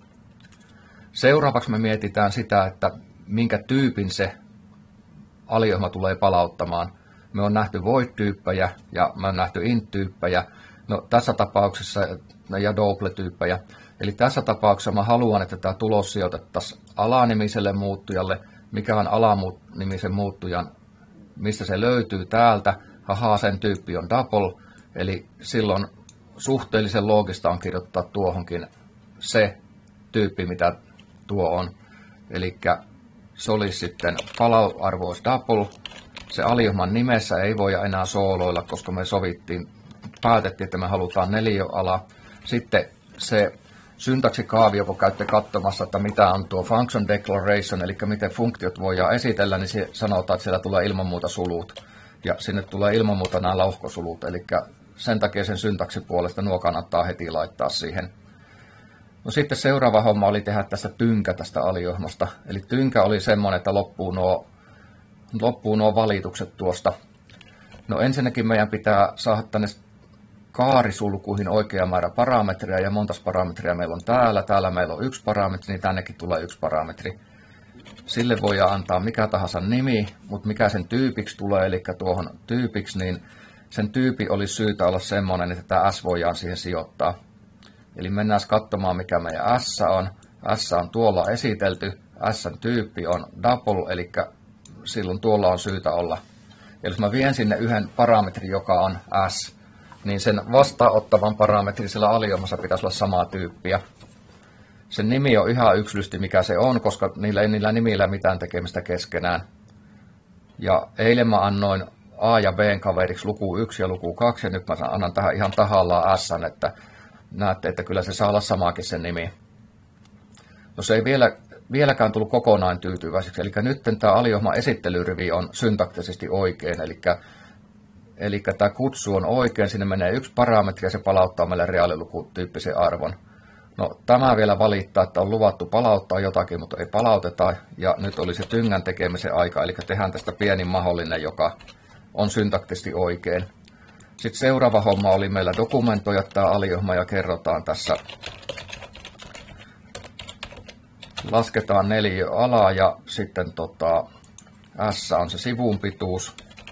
Seuraavaksi me mietitään sitä, että minkä tyypin se aliohma tulee palauttamaan. Me on nähty void-tyyppejä ja me on nähty int-tyyppejä. No, tässä tapauksessa ja double-tyyppejä. Eli tässä tapauksessa mä haluan, että tämä tulos sijoitettaisiin alanimiselle muuttujalle, mikä on alanimisen muuttujan, mistä se löytyy täältä. Haha, sen tyyppi on double, eli silloin suhteellisen loogista on kirjoittaa tuohonkin se tyyppi, mitä tuo on. Eli se olisi sitten palauarvo olisi double. Se aliohman nimessä ei voi enää sooloilla, koska me sovittiin, päätettiin, että me halutaan neliöala. Sitten se syntaksikaavio, kun käytte katsomassa, että mitä on tuo function declaration, eli miten funktiot voidaan esitellä, niin se sanotaan, että siellä tulee ilman muuta sulut. Ja sinne tulee ilman muuta nämä lauhkosulut, eli sen takia sen syntaksin puolesta nuo kannattaa heti laittaa siihen. No sitten seuraava homma oli tehdä tästä tynkä tästä aliohmasta. Eli tynkä oli semmoinen, että loppuu nuo, loppuu nuo valitukset tuosta. No ensinnäkin meidän pitää saada tänne kaarisulkuihin oikea määrä parametreja, ja monta parametria meillä on täällä. Täällä meillä on yksi parametri, niin tännekin tulee yksi parametri. Sille voidaan antaa mikä tahansa nimi, mutta mikä sen tyypiksi tulee, eli tuohon tyypiksi, niin sen tyypi olisi syytä olla semmoinen, että tämä S voidaan siihen sijoittaa. Eli mennään katsomaan, mikä meidän S on. S on tuolla esitelty. S:n tyyppi on double, eli silloin tuolla on syytä olla. Eli jos mä vien sinne yhden parametrin, joka on S, niin sen vastaanottavan parametrin sillä aliohmassa pitäisi olla samaa tyyppiä. Sen nimi on ihan yksilöllisesti, mikä se on, koska niillä ei niillä nimillä mitään tekemistä keskenään. Ja eilen mä annoin A ja B:n kaveriksi luku yksi ja luku kaksi, ja nyt mä annan tähän ihan tahallaan S:n, että näette, että kyllä se saa olla samaakin sen nimi. No se ei vielä, vieläkään tullut kokonaan tyytyväiseksi, eli nyt tämä aliohman esittelyrivi on syntaktisesti oikein, eli, eli tämä kutsu on oikein, sinne menee yksi parametri ja se palauttaa meille reaalilukutyyppisen arvon. No tämä vielä valittaa, että on luvattu palauttaa jotakin, mutta ei palauteta, ja nyt oli se tyngän tekemisen aika, eli tehdään tästä pienin mahdollinen, joka on syntaktisesti oikein. Sitten seuraava homma oli meillä dokumentoida tämä aliohma ja kerrotaan tässä. Lasketaan neliö alaa ja sitten tota, S on se sivun pituus.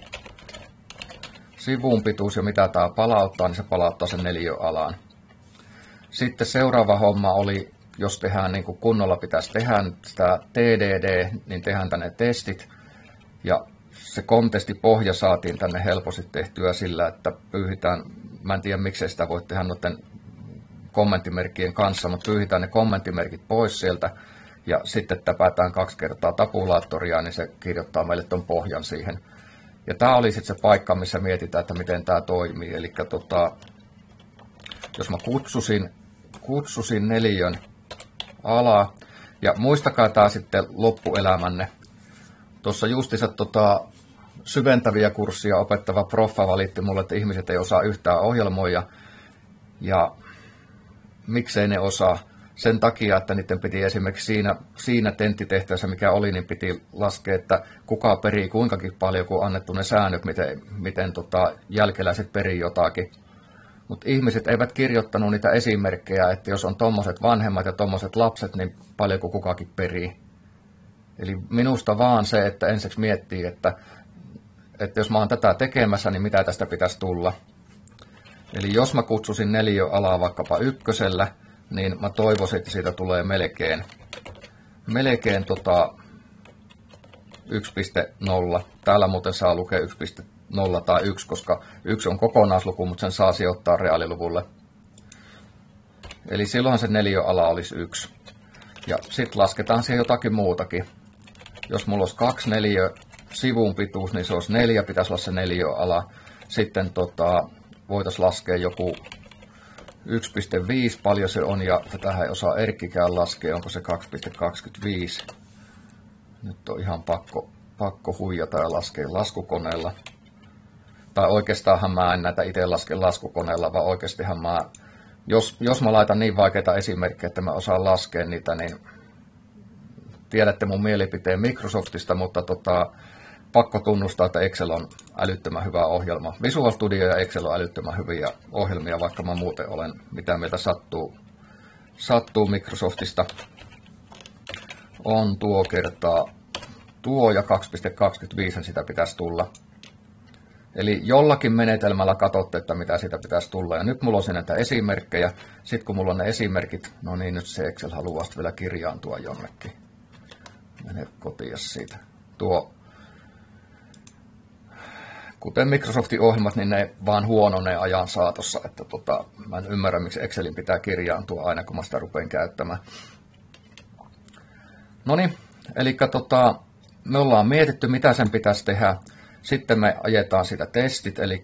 Sivun pituus ja mitä tämä palauttaa, niin se palauttaa sen neliö alaan. Sitten seuraava homma oli, jos tehdään niin kuin kunnolla pitäisi tehdä sitä T D D, niin tehdään tänne testit. Ja se kontestipohja saatiin tänne helposti tehtyä sillä, että pyyhitään, mä en tiedä miksei sitä voi tehdä noiden kommenttimerkkien kanssa, mutta pyyhitään ne kommenttimerkit pois sieltä ja sitten täpätään kaksi kertaa tabulaattoria, niin se kirjoittaa meille ton pohjan siihen. Ja tämä oli sitten se paikka, missä mietitään, että miten tämä toimii. Eli tota, jos mä kutsusin, kutsusin neliön alaa, ja muistakaa tämä sitten loppuelämänne. Tuossa justiinsa tota, syventäviä kurssia opettava proffa valitti mulle, että ihmiset ei osaa yhtään ohjelmoida. Ja miksei ne osaa? Sen takia, että niiden piti esimerkiksi siinä, siinä tenttitehtävässä, mikä oli, niin piti laskea, että kuka perii kuinkakin paljon, kun annettu ne säännöt, miten, miten tota, jälkeläiset perii jotakin. Mutta ihmiset eivät kirjoittanut niitä esimerkkejä, että jos on tommoset vanhemmat ja tommoset lapset, niin paljonko kukakin perii. Eli minusta vaan se, että ensiksi miettii, että, että jos mä oon tätä tekemässä, niin mitä tästä pitäisi tulla. Eli jos mä kutsusin neliöalaa vaikkapa ykkösellä, niin mä toivoisin, että siitä tulee melkein, melkein tota yksi pilkku nolla. Täällä muuten saa lukea yksi pilkku nolla tai yksi, koska yksi on kokonaisluku, mutta sen saa sijoittaa reaaliluvulle. Eli silloin se neliöala olisi yksi. Ja sitten lasketaan siihen jotakin muutakin. Jos mulla olisi kaksi neliö sivun pituus, niin se olisi neljä, pitäisi olla se neliöala. Sitten tota, voitaisiin laskea joku yksi pilkku viisi, paljon se on, ja tätähän ei osaa Erkkikään laskea, onko se kaksi pilkku kaksikymmentäviisi. Nyt on ihan pakko, pakko huijata ja laskea laskukoneella. Tai oikeastaan mä en näitä itse laske laskukoneella, vaan oikeastihan mä, jos, jos mä laitan niin vaikeita esimerkkejä, että mä osaan laskea niitä, niin tiedätte mun mielipiteen Microsoftista, mutta tota, pakko tunnustaa, että Excel on älyttömän hyvä ohjelma. Visual Studio ja Excel on älyttömän hyviä ohjelmia, vaikka mä muuten olen mitä mieltä sattuu, sattuu Microsoftista. On tuo kertaa tuo ja kaksi pilkku kaksikymmentäviisi sitä pitäisi tulla. Eli jollakin menetelmällä katsotte, että mitä siitä pitäisi tulla. Ja nyt mulla on siinä näitä esimerkkejä. Sitten kun mulla on ne esimerkit, no niin, nyt se Excel haluaa vielä kirjaantua jonnekin. Mene kotiin siitä. Tuo, kuten Microsoftin ohjelmat, niin ne vaan huononee ajan saatossa. Että tota, mä en ymmärrä, miksi Excelin pitää kirjaantua aina, kun mä sitä rupean käyttämään. No niin, eli tota, me ollaan mietitty, mitä sen pitäisi tehdä. Sitten me ajetaan sitä testit, eli,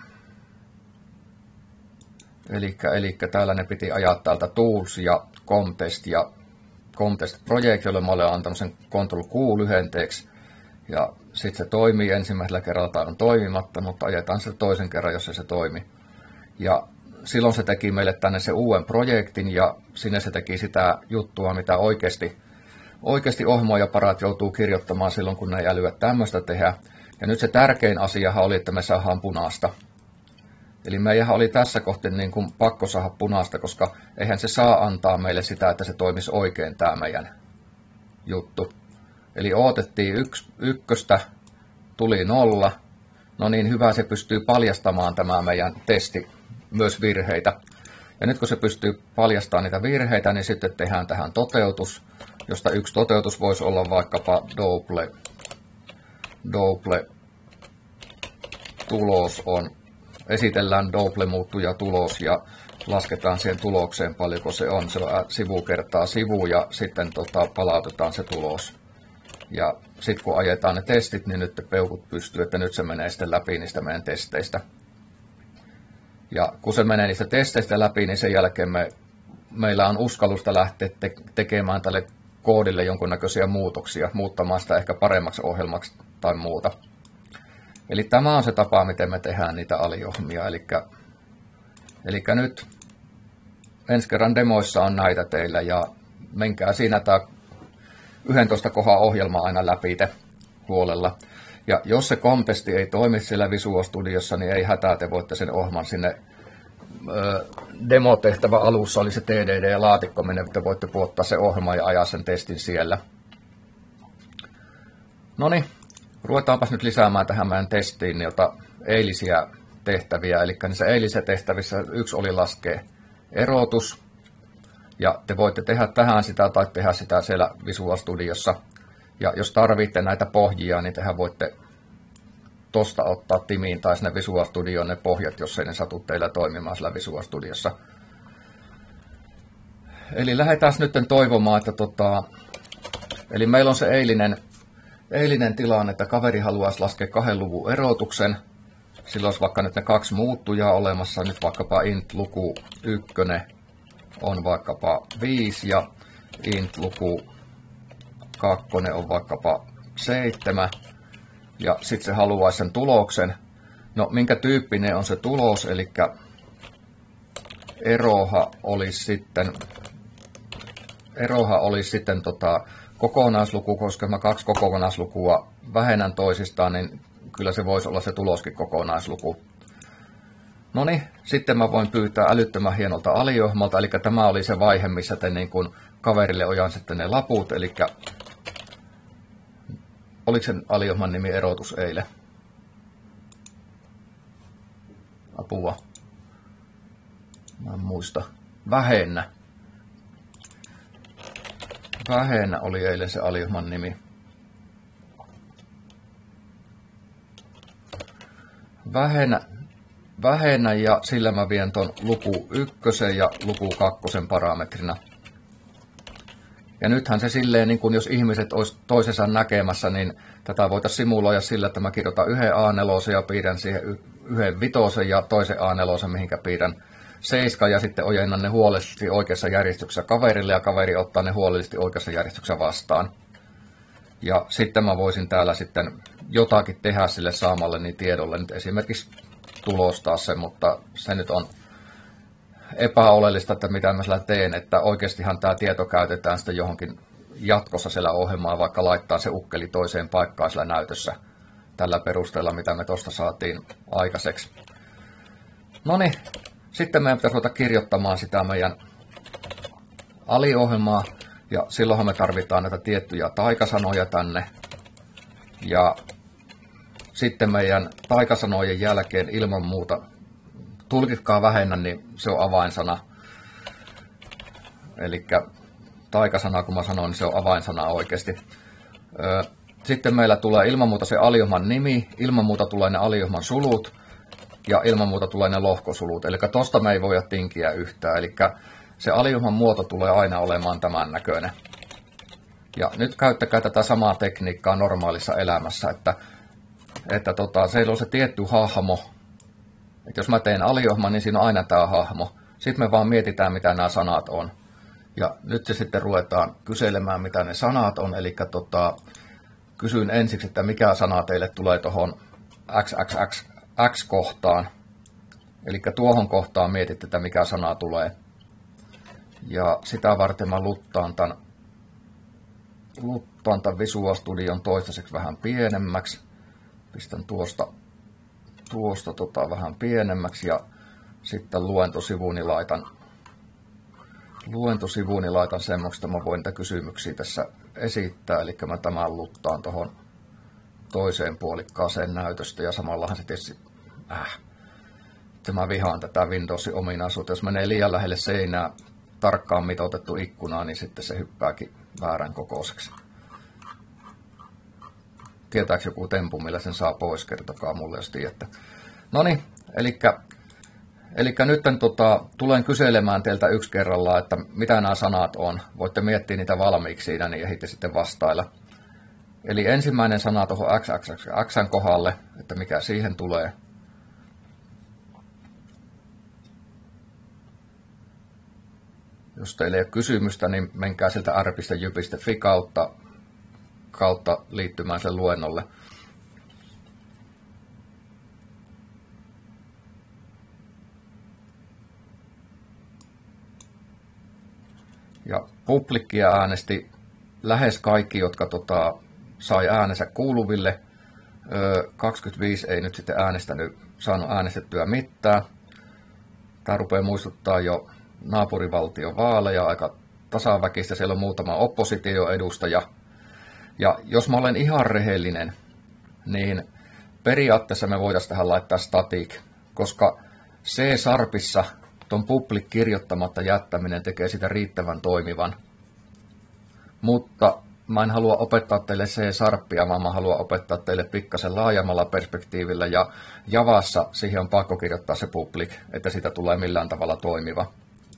eli, eli täällä ne piti ajaa täältä Tools ja Contest ja Contest Project, jolle mä olen antanut sen Control Q lyhenteeksi. Ja sitten se toimii ensimmäisellä kerralla tai on toimimatta, mutta ajetaan se toisen kerran, jos se, se toimi. Ja silloin se teki meille tänne se uuden projektin ja sinne se teki sitä juttua, mitä oikeasti, oikeasti ohjelmoijaparat joutuu kirjoittamaan silloin, kun ne ei älyä tämmöistä tehdä. Ja nyt se tärkein asiahan oli, että me saadaan punaista. Eli meidän oli tässä kohti niin kuin pakko saada punaista, koska eihän se saa antaa meille sitä, että se toimisi oikein tämä meidän juttu. Eli odotettiin yks, ykköstä, tuli nolla. No niin, hyvä, se pystyy paljastamaan tämä meidän testi myös virheitä. Ja nyt kun se pystyy paljastamaan niitä virheitä, niin sitten tehdään tähän toteutus, josta yksi toteutus voisi olla vaikkapa double. Double tulos on, esitellään double muuttuja tulos ja lasketaan siihen tulokseen paljonko se on. Se on sivu kertaa sivu ja sitten tota, palautetaan se tulos. Ja sitten kun ajetaan ne testit, niin nyt peukut pystyy, että nyt se menee sitten läpi niistä meidän testeistä. Ja kun se menee niistä testeistä läpi, niin sen jälkeen me, meillä on uskallusta lähteä te- tekemään tälle koodille jonkunnäköisiä muutoksia, muuttamaan sitä ehkä paremmaksi ohjelmaksi tai muuta. Eli tämä on se tapa, miten me tehdään niitä aliohjelmia. Eli, eli nyt ensi kerran demoissa on näitä teillä ja menkää siinä tämä yhdentoista kohan ohjelma aina läpi te huolella. Ja jos se kontesti ei toimi siellä Visual Studiossa, niin ei hätää, te voitte sen ohjelman sinne ö, demotehtävä alussa oli se T D D-laatikko, minne te voitte puottaa se ohjelma ja ajaa sen testin siellä. No niin, ruvetaanpas nyt lisäämään tähän meidän testiin jota eilisiä tehtäviä. Eli niissä eilisissä tehtävissä yksi oli laskea erotus. Ja te voitte tehdä tähän sitä tai tehdä sitä siellä Visual Studiossa. Ja jos tarvitte näitä pohjia, niin tehän voitte tosta ottaa timiin tai sinne Visual Studioon ne pohjat, jos ei ne satu teillä toimimaan siellä Visual Studiossa. Eli lähdetään nyt toivomaan, että tota, eli meillä on se eilinen, eilinen tilanne, että kaveri haluaisi laskea kahden luvun erotuksen. Sillä olisi vaikka nyt ne kaksi muuttujaa olemassa, nyt vaikkapa int-luku ykkönen on vaikkapa viisi ja int-luku kakkonen on vaikkapa seitsemän. Ja sitten se haluaisi sen tuloksen. No minkä tyyppinen on se tulos, eli eroha olisi sitten, eroha olisi sitten tota kokonaisluku, koska mä kaksi kokonaislukua vähennän toisistaan, niin kyllä se voisi olla se tuloskin kokonaisluku. No niin, sitten mä voin pyytää älyttömän hienolta aliohjelmalta, eli tämä oli se vaihe, missä te niin kuin kaverille ojansitte ne laput, eli oliko sen aliohjelman nimi erotus eilen? Apua. Mä en muista. Vähennä. Vähennä oli eilen se aliohjelman nimi. Vähennä. Vähennä ja sillä mä vien ton luku ykkösen ja luku kakkosen parametrina. Ja nythän se silleen, niin kun jos ihmiset olisi toisensa näkemässä, niin tätä voitaisiin simuloida sillä, että mä kirjoitan yhden A neljä ja piirrän siihen yhden vitosen ja toisen A neljä, mihinkä piirrän seiskan ja sitten ojennan ne huolellisesti oikeassa järjestyksessä kaverille ja kaveri ottaa ne huolellisesti oikeassa järjestyksessä vastaan. Ja sitten mä voisin täällä sitten jotakin tehdä sille saamalleni tiedolle, nyt esimerkiksi tulostaa sen, mutta se nyt on epäoleellista, että mitä mä sillä teen, että oikeastihan tämä tieto käytetään sitten johonkin jatkossa siellä ohjelmaa, vaikka laittaa se ukkeli toiseen paikkaan sillä näytössä tällä perusteella, mitä me tuosta saatiin aikaiseksi. No niin, sitten meidän pitäisi ruveta kirjoittamaan sitä meidän aliohjelmaa, ja silloinhan me tarvitaan näitä tiettyjä taikasanoja tänne, ja sitten meidän taikasanojen jälkeen ilman muuta, tulkitkaa vähennä, niin se on avainsana. Eli taikasana, kun mä sanoin, niin se on avainsana oikeasti. Sitten meillä tulee ilman muuta se aliohjelman nimi, ilman muuta tulee ne aliohjelman sulut ja ilman muuta tulee ne lohkosulut. Eli tosta me ei voida tinkiä yhtään. Eli se aliohjelman muoto tulee aina olemaan tämän näköinen. Ja nyt käyttäkää tätä samaa tekniikkaa normaalissa elämässä, että että tota, se on se tietty hahmo. Että jos mä teen aliohjelman, niin siinä on aina tämä hahmo. Sitten me vaan mietitään, mitä nämä sanat on. Ja nyt se sitten ruvetaan kyselemään, mitä ne sanat on. Eli tota, kysyn ensiksi, että mikä sana teille tulee tuohon X-kohtaan. Eli tuohon kohtaan mietitte, että mikä sana tulee. Ja sitä varten mä luttaan tämän, luttaan tämän Visual Studion toistaiseksi vähän pienemmäksi. Pistän tuosta, tuosta tota vähän pienemmäksi ja sitten luentosivuni laitan, luentosivuni laitan semmoista, että mä voin niitä kysymyksiä tässä esittää. Eli mä tämän luttaan tuohon toiseen puolikkaaseen näytöstä ja samallahan se tietysti, äh, että mä vihaan tätä Windowsin ominaisuutta. Jos menee liian lähelle seinää tarkkaan mitoitettu ikkunaa, niin sitten se hyppääkin väärän kokoiseksi. Tietääkö joku tempu, millä sen saa pois? Kertokaa mulle, jos tiedätte. Noniin, elikkä, elikkä nyt tota, tulen kyselemään teiltä yksi kerrallaan, että mitä nämä sanat on. Voitte miettiä niitä valmiiksi siinä, niin ehditte sitten vastailla. Eli ensimmäinen sana tuohon x, x, x, xn kohdalle, että mikä siihen tulee. Jos teillä ei ole kysymystä, niin menkää sieltä r piste jy piste fi kautta. kautta liittymään sen luennolle. Ja publikkia äänesti lähes kaikki, jotka tota, sai äänensä kuuluville. Öö, kaksikymmentäviisi ei nyt sitten äänestänyt, saanut äänestettyä mitään. Tämä rupeaa muistuttaa jo naapurivaltion vaaleja aika tasaväkistä. Siellä on muutama oppositioedustaja. Ja jos mä olen ihan rehellinen, niin periaatteessa me voitaisiin tähän laittaa static, koska C-sharpissa ton public kirjoittamatta jättäminen tekee sitä riittävän toimivan. Mutta mä en halua opettaa teille C-sharpia, vaan mä haluan opettaa teille pikkasen laajemmalla perspektiivillä, ja Javassa siihen on pakko kirjoittaa se public, että siitä tulee millään tavalla toimiva.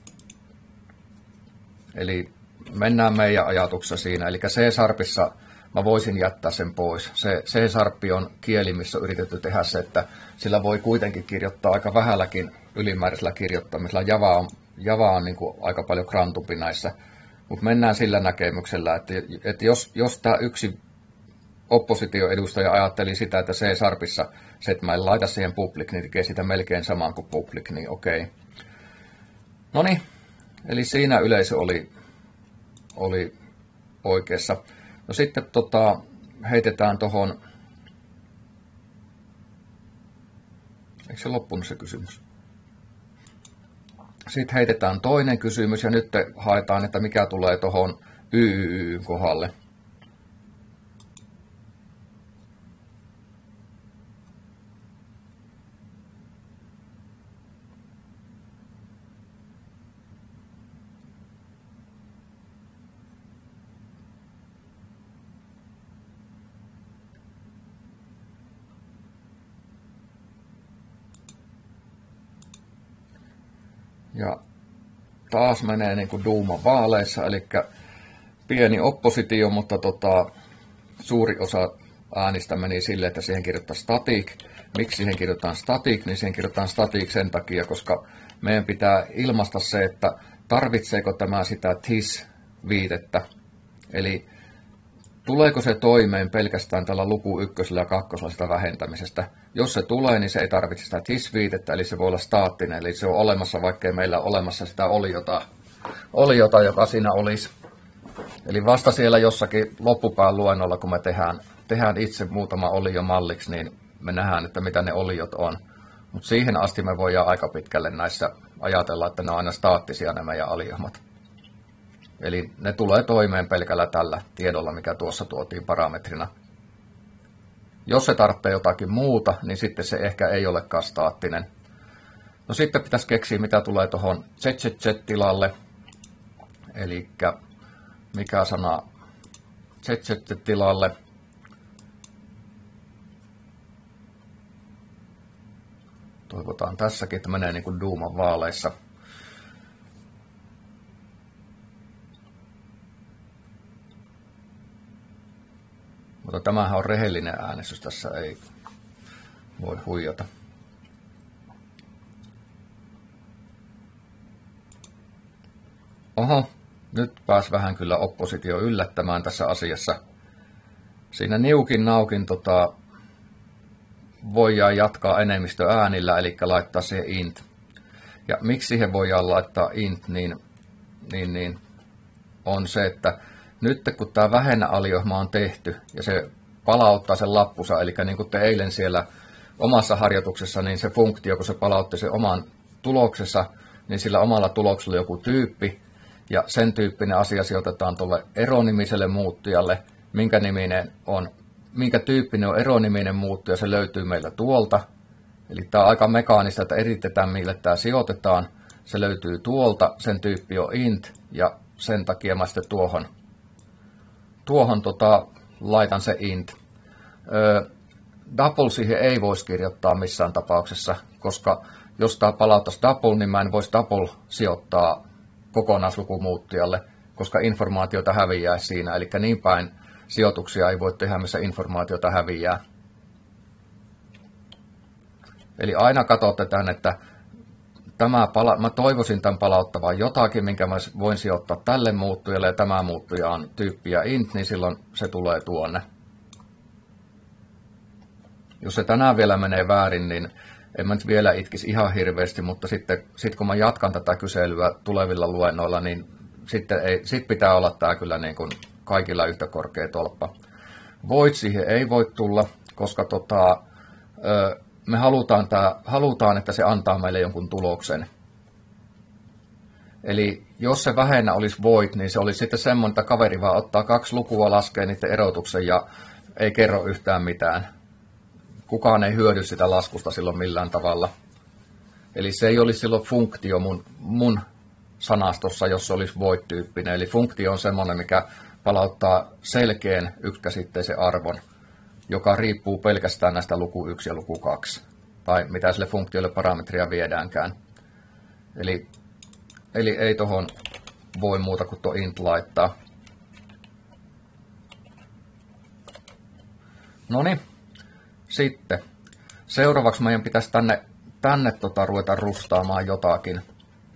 Eli mennään meidän ajatuksessa siinä, eli C-sharpissa mä voisin jättää sen pois. Se C-sharp on kieli, missä on yritetty tehdä se, että sillä voi kuitenkin kirjoittaa aika vähälläkin ylimääräisellä kirjoittamisella. Java on, Java on niin kuin aika paljon grantumpi näissä. Mutta mennään sillä näkemyksellä, että, että jos, jos tämä yksi oppositioedustaja ajatteli sitä, että C-sharpissa se, että mä en laita siihen public, niin tekee sitä melkein samaan kuin public, niin okei. Noniin, eli siinä yleisö oli, oli oikeassa. No sitten tota, heitetään tuohon, eikö se loppunut se kysymys? Sitten heitetään toinen kysymys ja nyt haetaan, että mikä tulee tuohon Y Y Y kohdalle. Ja taas menee niin kuin duuma vaaleissa, eli pieni oppositio, mutta tota, suuri osa äänistä meni sille, että siihen kirjoittaa static. Miksi siihen kirjoitetaan static? Niin siihen kirjoitetaan static sen takia, koska meidän pitää ilmaista se, että tarvitseeko tämä sitä this-viitettä. Eli tuleeko se toimeen pelkästään tällä luku ykkösellä ja kakkosella sitä vähentämisestä. Jos se tulee, niin se ei tarvitse sitä this-viitettä, eli se voi olla staattinen, eli se on olemassa, vaikkei meillä ole olemassa sitä oliota, oliota joka siinä olisi. Eli vasta siellä jossakin loppupään luennolla, kun me tehdään, tehdään itse muutama olio malliksi, niin me nähdään, että mitä ne oliot on. Mutta siihen asti me voidaan aika pitkälle näissä ajatella, että ne on aina staattisia ne meidän aliohmat. Eli ne tulee toimeen pelkällä tällä tiedolla, mikä tuossa tuotiin parametrina. Jos se tarvitsee jotakin muuta, niin sitten se ehkä ei olekaan staattinen. No sitten pitäisi keksiä, mitä tulee tuohon Z Z Z-tilalle. Eli mikä sana Z Z Z-tilalle. Toivotaan tässäkin, että menee niin kuin duuman vaaleissa. Mutta tämähän on rehellinen äänestys, tässä ei voi huijata. Oho, nyt pääsi vähän kyllä oppositio yllättämään tässä asiassa. Siinä niukin naukin tota, voidaan jatkaa enemmistö äänillä, eli laittaa siihen int. Ja miksi siihen voidaan laittaa int, niin, niin, niin on se, että nyt kun tämä vähennä aliohma on tehty ja se palauttaa sen lappusa, eli niin kuin te eilen siellä omassa harjoituksessa, niin se funktio, kun se palautti sen oman tuloksessa, niin sillä omalla tuloksella joku tyyppi, ja sen tyyppinen asia sijoitetaan tuolle eronimiselle muuttujalle, minkä, niminen on, minkä tyyppinen on eroniminen muuttuja, se löytyy meillä tuolta. Eli tämä on aika mekaanista, että eritetään, mille tämä sijoitetaan. Se löytyy tuolta, sen tyyppi on int, ja sen takia mä sitten tuohon Tuohon tota, laitan se int. Ö, double siihen ei voisi kirjoittaa missään tapauksessa, koska jos tämä palauttaisi double, niin mä en voisi double sijoittaa kokonaislukumuuttujalle, koska informaatiota häviää siinä. Eli niin päin sijoituksia ei voi tehdä, missä informaatiota häviää. Eli aina katsotte tämän, että tämä pala- mä toivoisin tämän palauttavan jotakin, minkä mä voin sijoittaa tälle muuttujalle, ja tämä muuttuja on tyyppiä int, niin silloin se tulee tuonne. Jos se tänään vielä menee väärin, niin en mä nyt vielä itkisi ihan hirveästi, mutta sitten sit kun mä jatkan tätä kyselyä tulevilla luennoilla, niin sitten ei, sit pitää olla tää kyllä niin kuin kaikilla yhtä korkea tolppa. Voit siihen ei voi tulla, koska tota, ö, me halutaan, tää, halutaan, että se antaa meille jonkun tuloksen. Eli jos se vähennä olisi void, niin se olisi sitten semmoinen, että kaveri vaan ottaa kaksi lukua, laskee niiden erotuksen ja ei kerro yhtään mitään. Kukaan ei hyödy sitä laskusta silloin millään tavalla. Eli se ei olisi silloin funktio mun, mun sanastossa, jos se olisi void-tyyppinen. Eli funktio on semmoinen, mikä palauttaa selkeän yksikäsitteisen arvon, joka riippuu pelkästään näistä luku yksi ja luku kaksi, tai mitä sille funktiolle parametria viedäänkään. Eli, eli ei tohon voi muuta kuin tuo int laittaa. Noniin, sitten seuraavaksi meidän pitäisi tänne, tänne tota, ruveta rustaamaan jotakin.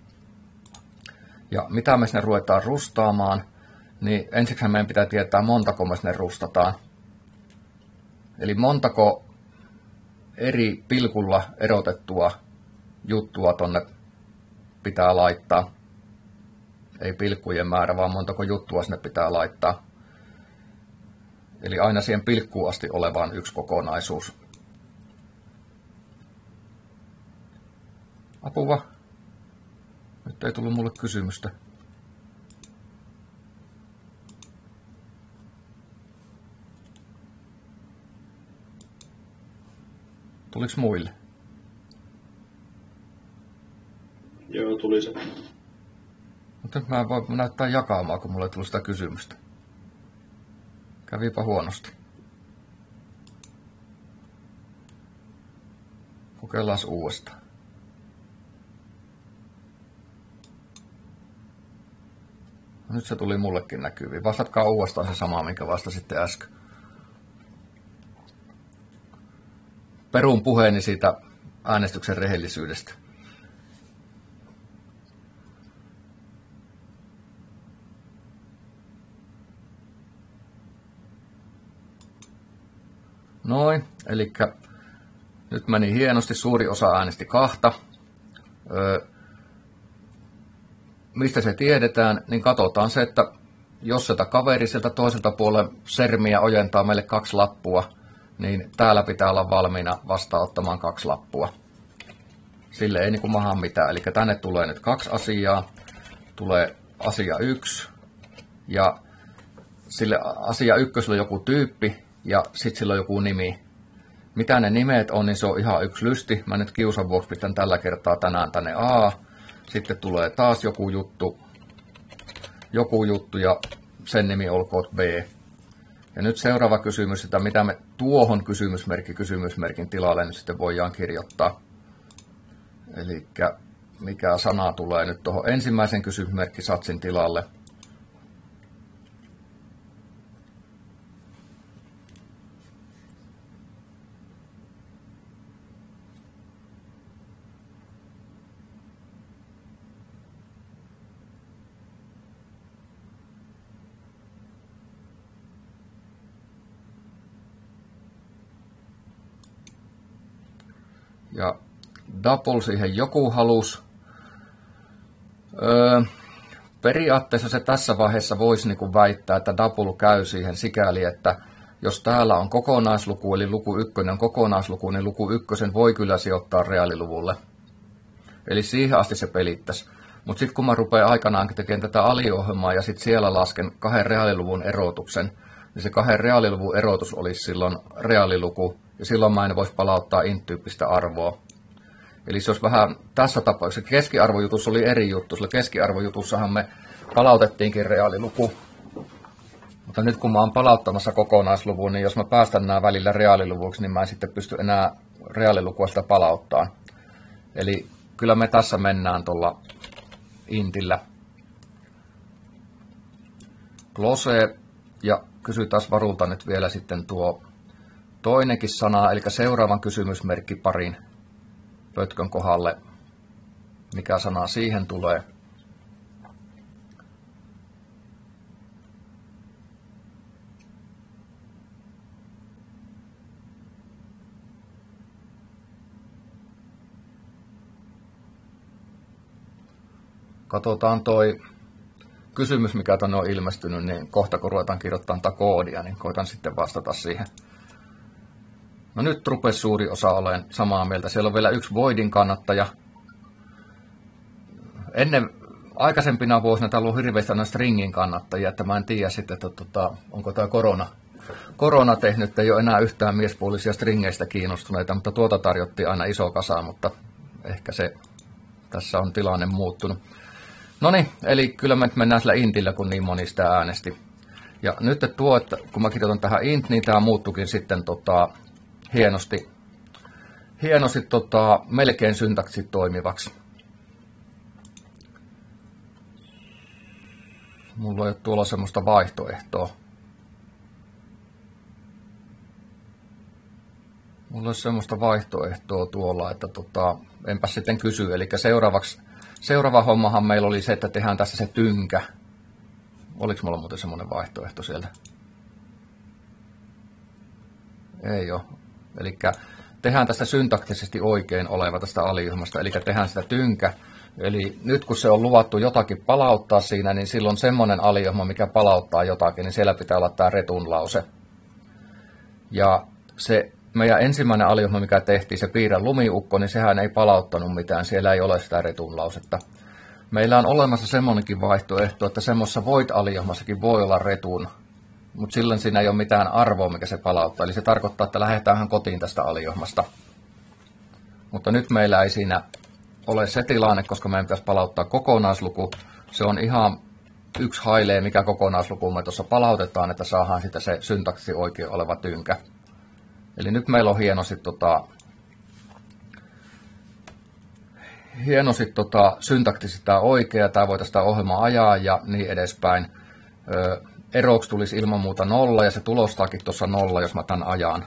Ja mitä me sinne ruvetaan rustaamaan, niin ensiksi meidän pitää tietää, montako me sinne rustataan. Eli montako eri pilkulla erotettua juttua tonne pitää laittaa. Ei pilkkujen määrä, vaan montako juttua sinne pitää laittaa. Eli aina siihen pilkkuun asti olevaan yksi kokonaisuus. Apua. Nyt ei tullut mulle kysymystä. Tuliks muille? Joo, tuli se. Mutta nyt mä en voi näyttää jakamaan, kun mulle ei tullut sitä kysymystä. Kävipä huonosti. Kokeillaan uudestaan. Nyt se tuli mullekin näkyviin. Vastatkaa uudestaan se sama, minkä vastasitte äsken. Perun puheeni siitä äänestyksen rehellisyydestä. Noin, eli nyt meni hienosti, suuri osa äänesti kahta. Öö, mistä se tiedetään, niin katsotaan se, että jos sitä kaveri sieltä toiselta puolella sermiä ojentaa meille kaksi lappua, niin täällä pitää olla valmiina vastaanottamaan kaksi lappua. Sille ei niinku maha mitään, eli tänne tulee nyt kaksi asiaa. Tulee asia yksi, ja sille asia ykkösellä on joku tyyppi, ja sitten sillä on joku nimi. Mitä ne nimet on, niin se on ihan yksi lysti. Mä nyt kiusan vuoksi pistän tällä kertaa tänään tänne A. Sitten tulee taas joku juttu, joku juttu ja sen nimi olkoon B. Ja nyt seuraava kysymys, että mitä me tuohon kysymysmerkki kysymysmerkin tilalle nyt sitten voidaan kirjoittaa. Eli mikä sana tulee nyt tuohon ensimmäisen kysymysmerkkisatsin tilalle. Ja double siihen joku halus. Öö, periaatteessa se tässä vaiheessa voisi niinku väittää, että double käy siihen sikäli, että jos täällä on kokonaisluku, eli luku ykkönen on kokonaisluku, niin luku ykkösen voi kyllä sijoittaa reaaliluvulle. Eli siihen asti se pelittäisi. Mutta sitten kun mä rupean aikanaan tekemään tätä aliohjelmaa ja sitten siellä lasken kahden reaaliluvun erotuksen, niin se kahden reaaliluvun erotus olisi silloin reaaliluku, ja silloin mä en voisi palauttaa int-tyyppistä arvoa. Eli se olisi vähän tässä tapauksessa. Keskiarvojutus oli eri juttu, sillä keskiarvojutussahan me palautettiinkin reaaliluku. Mutta nyt kun mä oon palauttamassa kokonaisluvun, niin jos mä päästän nämä välillä reaaliluvuiksi, niin mä en sitten pysty enää reaalilukua sitä palauttaa. Eli kyllä me tässä mennään tuolla intillä. Close, ja kysy taas Varulta nyt vielä sitten tuo toinenkin sana, eli seuraavan kysymysmerkkiparin pötkön kohdalle, mikä sana siihen tulee. Katsotaan toi kysymys, mikä tänne on ilmestynyt, niin kohta kun ruvetaan kirjoittamaan tätä koodia, niin koitan sitten vastata siihen. No nyt rupesi suuri osa olemaan samaa mieltä. Siellä on vielä yksi Voidin kannattaja. Ennen aikaisempina vuosina täällä on hirveästi aina stringin kannattajia, että mä en tiedä sitten, että tota, onko tämä korona, korona tehnyt, että ei ole enää yhtään miespuolisia stringeistä kiinnostuneita, mutta tuota tarjottiin aina iso kasa, mutta ehkä se tässä on tilanne muuttunut. No niin, eli kyllä me nyt mennään sillä intillä, kun niin moni sitä äänesti. Ja nyt tuo, että kun mä kirjoitan tähän int, niin tämä muuttukin sitten tota, hienosti, hienosti tota, melkein syntaksi toimivaksi. Mulla ei ole tuolla semmoista vaihtoehtoa. Mulla olisi semmoista vaihtoehtoa tuolla, että tota, enpä sitten kysy. Eli seuraavaksi, seuraava hommahan meillä oli se, että tehdään tässä se tynkä. Oliko mulla muuten semmoinen vaihtoehto siellä? Ei ole. Eli tehdään tästä syntaktisesti oikein oleva tästä aliohjelmasta, eli tehdään sitä tynkä. Eli nyt kun se on luvattu jotakin palauttaa siinä, niin silloin semmoinen aliohjelma, mikä palauttaa jotakin, niin siellä pitää olla tämä return lause. Ja se meidän ensimmäinen aliohjelma, mikä tehtiin, se piirrä lumiukko, niin sehän ei palauttanut mitään, siellä ei ole sitä return lausetta. Meillä on olemassa semmoinenkin vaihtoehto, että semmoisessa void-alijohmassakin voi olla retun, mutta silloin siinä ei ole mitään arvoa, mikä se palauttaa. Eli se tarkoittaa, että lähdetäänhän kotiin tästä alijohmasta. Mutta nyt meillä ei siinä ole se tilanne, koska meidän pitäisi palauttaa kokonaisluku. Se on ihan yksi hailee, mikä kokonaisluku me tuossa palautetaan, että saadaan sitten se syntaksi oikein oleva tynkä. Eli nyt meillä on hienosti, tota, hienosti tota, syntaktisesti tämä oikea, tämä voitaisiin sitä ohjelmaa ajaa ja niin edespäin. Ö, eroksi tulisi ilman muuta nolla ja se tulostaakin tuossa nolla, jos mä tämän ajan.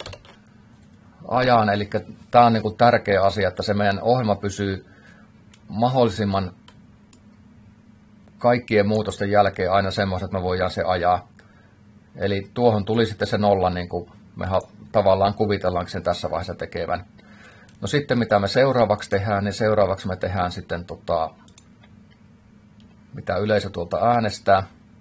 ajan. Eli tämä on niin kuin tärkeä asia, että se meidän ohjelma pysyy mahdollisimman kaikkien muutosten jälkeen aina semmoista, että me voidaan se ajaa. Eli tuohon tuli sitten se nolla, niin kuin me tavallaan kuvitellaan sen tässä vaiheessa tekevän. No sitten mitä me seuraavaksi tehdään, niin seuraavaksi me tehdään sitten, tota, mitä yleisö tuolta äänestää.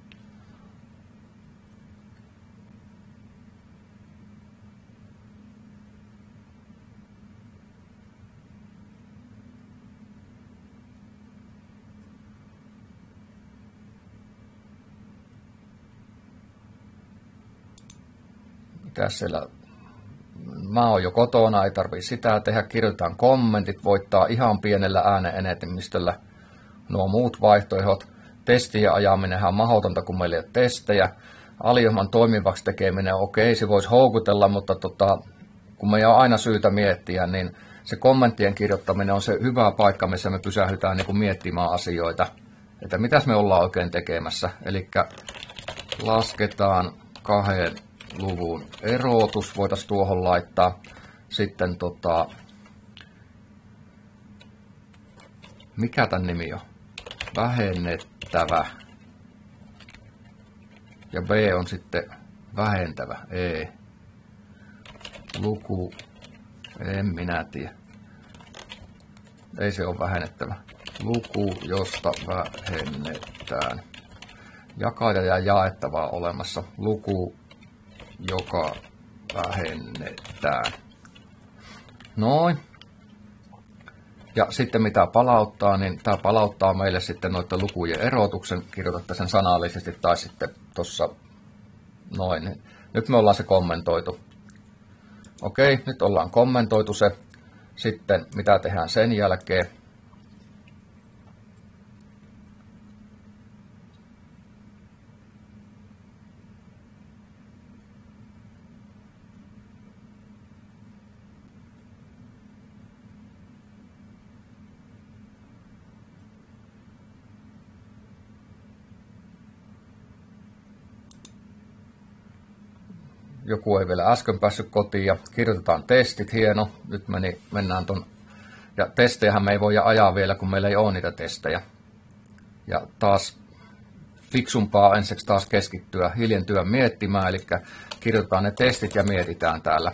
Mitäs siellä? Mä oon jo kotona, ei tarvii sitä tehdä, kirjoitetaan kommentit, voittaa ihan pienellä äänen enenemistöllä nuo muut vaihtoehdot. Testien ajaminenhan on mahdotonta, kun meillä ei ole testejä. Aliohman toimivaksi tekeminen, okei, se voisi houkutella, mutta tota, kun meidän on aina syytä miettiä, niin se kommenttien kirjoittaminen on se hyvä paikka, missä me pysähdytään niin kuin miettimään asioita, että mitäs me ollaan oikein tekemässä. Eli lasketaan kahden luvun erotus, voitaisiin tuohon laittaa. Sitten tota, mikä tämän nimi on? Vähennettävä. Ja B on sitten vähentävä. E. Luku. En minä tiedä. Ei se ole vähennettävä. Luku, josta vähennetään. Jakaja ja jaettavaa olemassa. Luku, joka vähennetään. Noin. Ja sitten mitä palauttaa, niin tämä palauttaa meille sitten noiden lukujen erotuksen. Kirjoitatte sen sanallisesti tai sitten tuossa noin. Nyt me ollaan se kommentoitu. Okei, nyt ollaan kommentoitu se. Sitten mitä tehdään sen jälkeen. Joku ei vielä äsken päässyt kotiin ja kirjoitetaan testit, hieno. Nyt meni, mennään ton. Ja testejähän me ei voi ajaa vielä, kun meillä ei ole niitä testejä. Ja taas fiksumpaa ensiksi taas keskittyä, hiljentyä miettimään, eli kirjoitetaan ne testit ja mietitään täällä.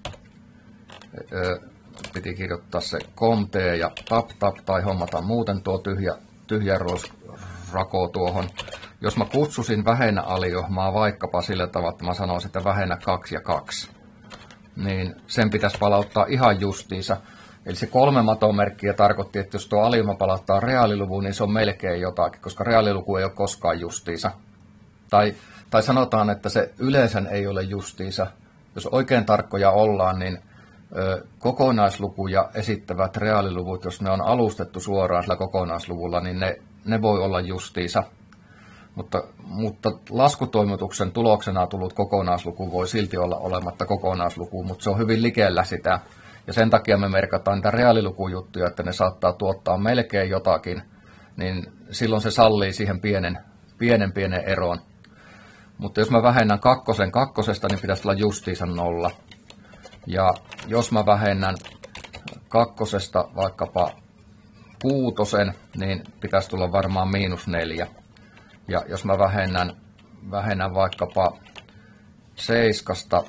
Öö, piti kirjoittaa se com.t ja tap tap tai hommata muuten tuo tyhjä, tyhjä rako tuohon. Jos mä kutsusin vähennä aliohmaa vaikkapa sillä tavalla, että mä sanoisin, että vähennä kaksi ja kaksi, niin sen pitäisi palauttaa ihan justiinsa. Eli se kolme matomerkkiä tarkoitti, että jos tuo aliohma palauttaa reaaliluvun, niin se on melkein jotakin, koska reaaliluku ei ole koskaan justiinsa. Tai, tai sanotaan, että se yleensä ei ole justiinsa. Jos oikein tarkkoja ollaan, niin ö, kokonaislukuja esittävät reaaliluvut, jos ne on alustettu suoraan sillä kokonaisluvulla, niin ne, ne voi olla justiinsa. Mutta, mutta laskutoimituksen tuloksena tullut kokonaisluku voi silti olla olematta kokonaisluku, mutta se on hyvin likellä sitä. Ja sen takia me merkataan niitä reaalilukujuttuja, että ne saattaa tuottaa melkein jotakin, niin silloin se sallii siihen pienen, pienen pienen eron. Mutta jos mä vähennän kakkosen kakkosesta, niin pitäisi olla justiinsa nolla. Ja jos mä vähennän kakkosesta vaikkapa kuutosen, niin pitäisi tulla varmaan miinus neljä. Ja jos mä vähennän, vähennän vaikkapa seiskasta,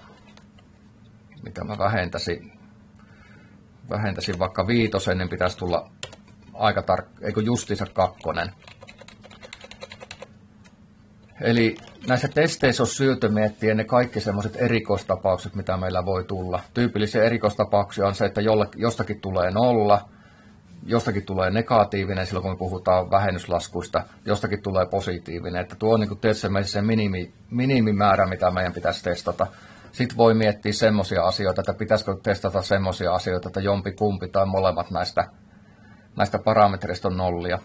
mitä mä vähentäisin, vähentäisin vaikka viitosen, niin pitäisi tulla aika tarkka, eikö justiinsa kakkonen. Eli näissä testeissä on syytä miettiä ne kaikki semmoiset erikoistapaukset, mitä meillä voi tulla. Tyypillisiä erikoistapauksia on se, että jostakin tulee nolla, jostakin tulee negatiivinen silloin, kun me puhutaan vähennyslaskuista, jostakin tulee positiivinen. Että tuo on niin tietysti se minimi, minimimäärä, mitä meidän pitäisi testata. Sitten voi miettiä semmoisia asioita, että pitäisikö testata semmoisia asioita, että jompi kumpi tai molemmat näistä, näistä parametreista on nollia.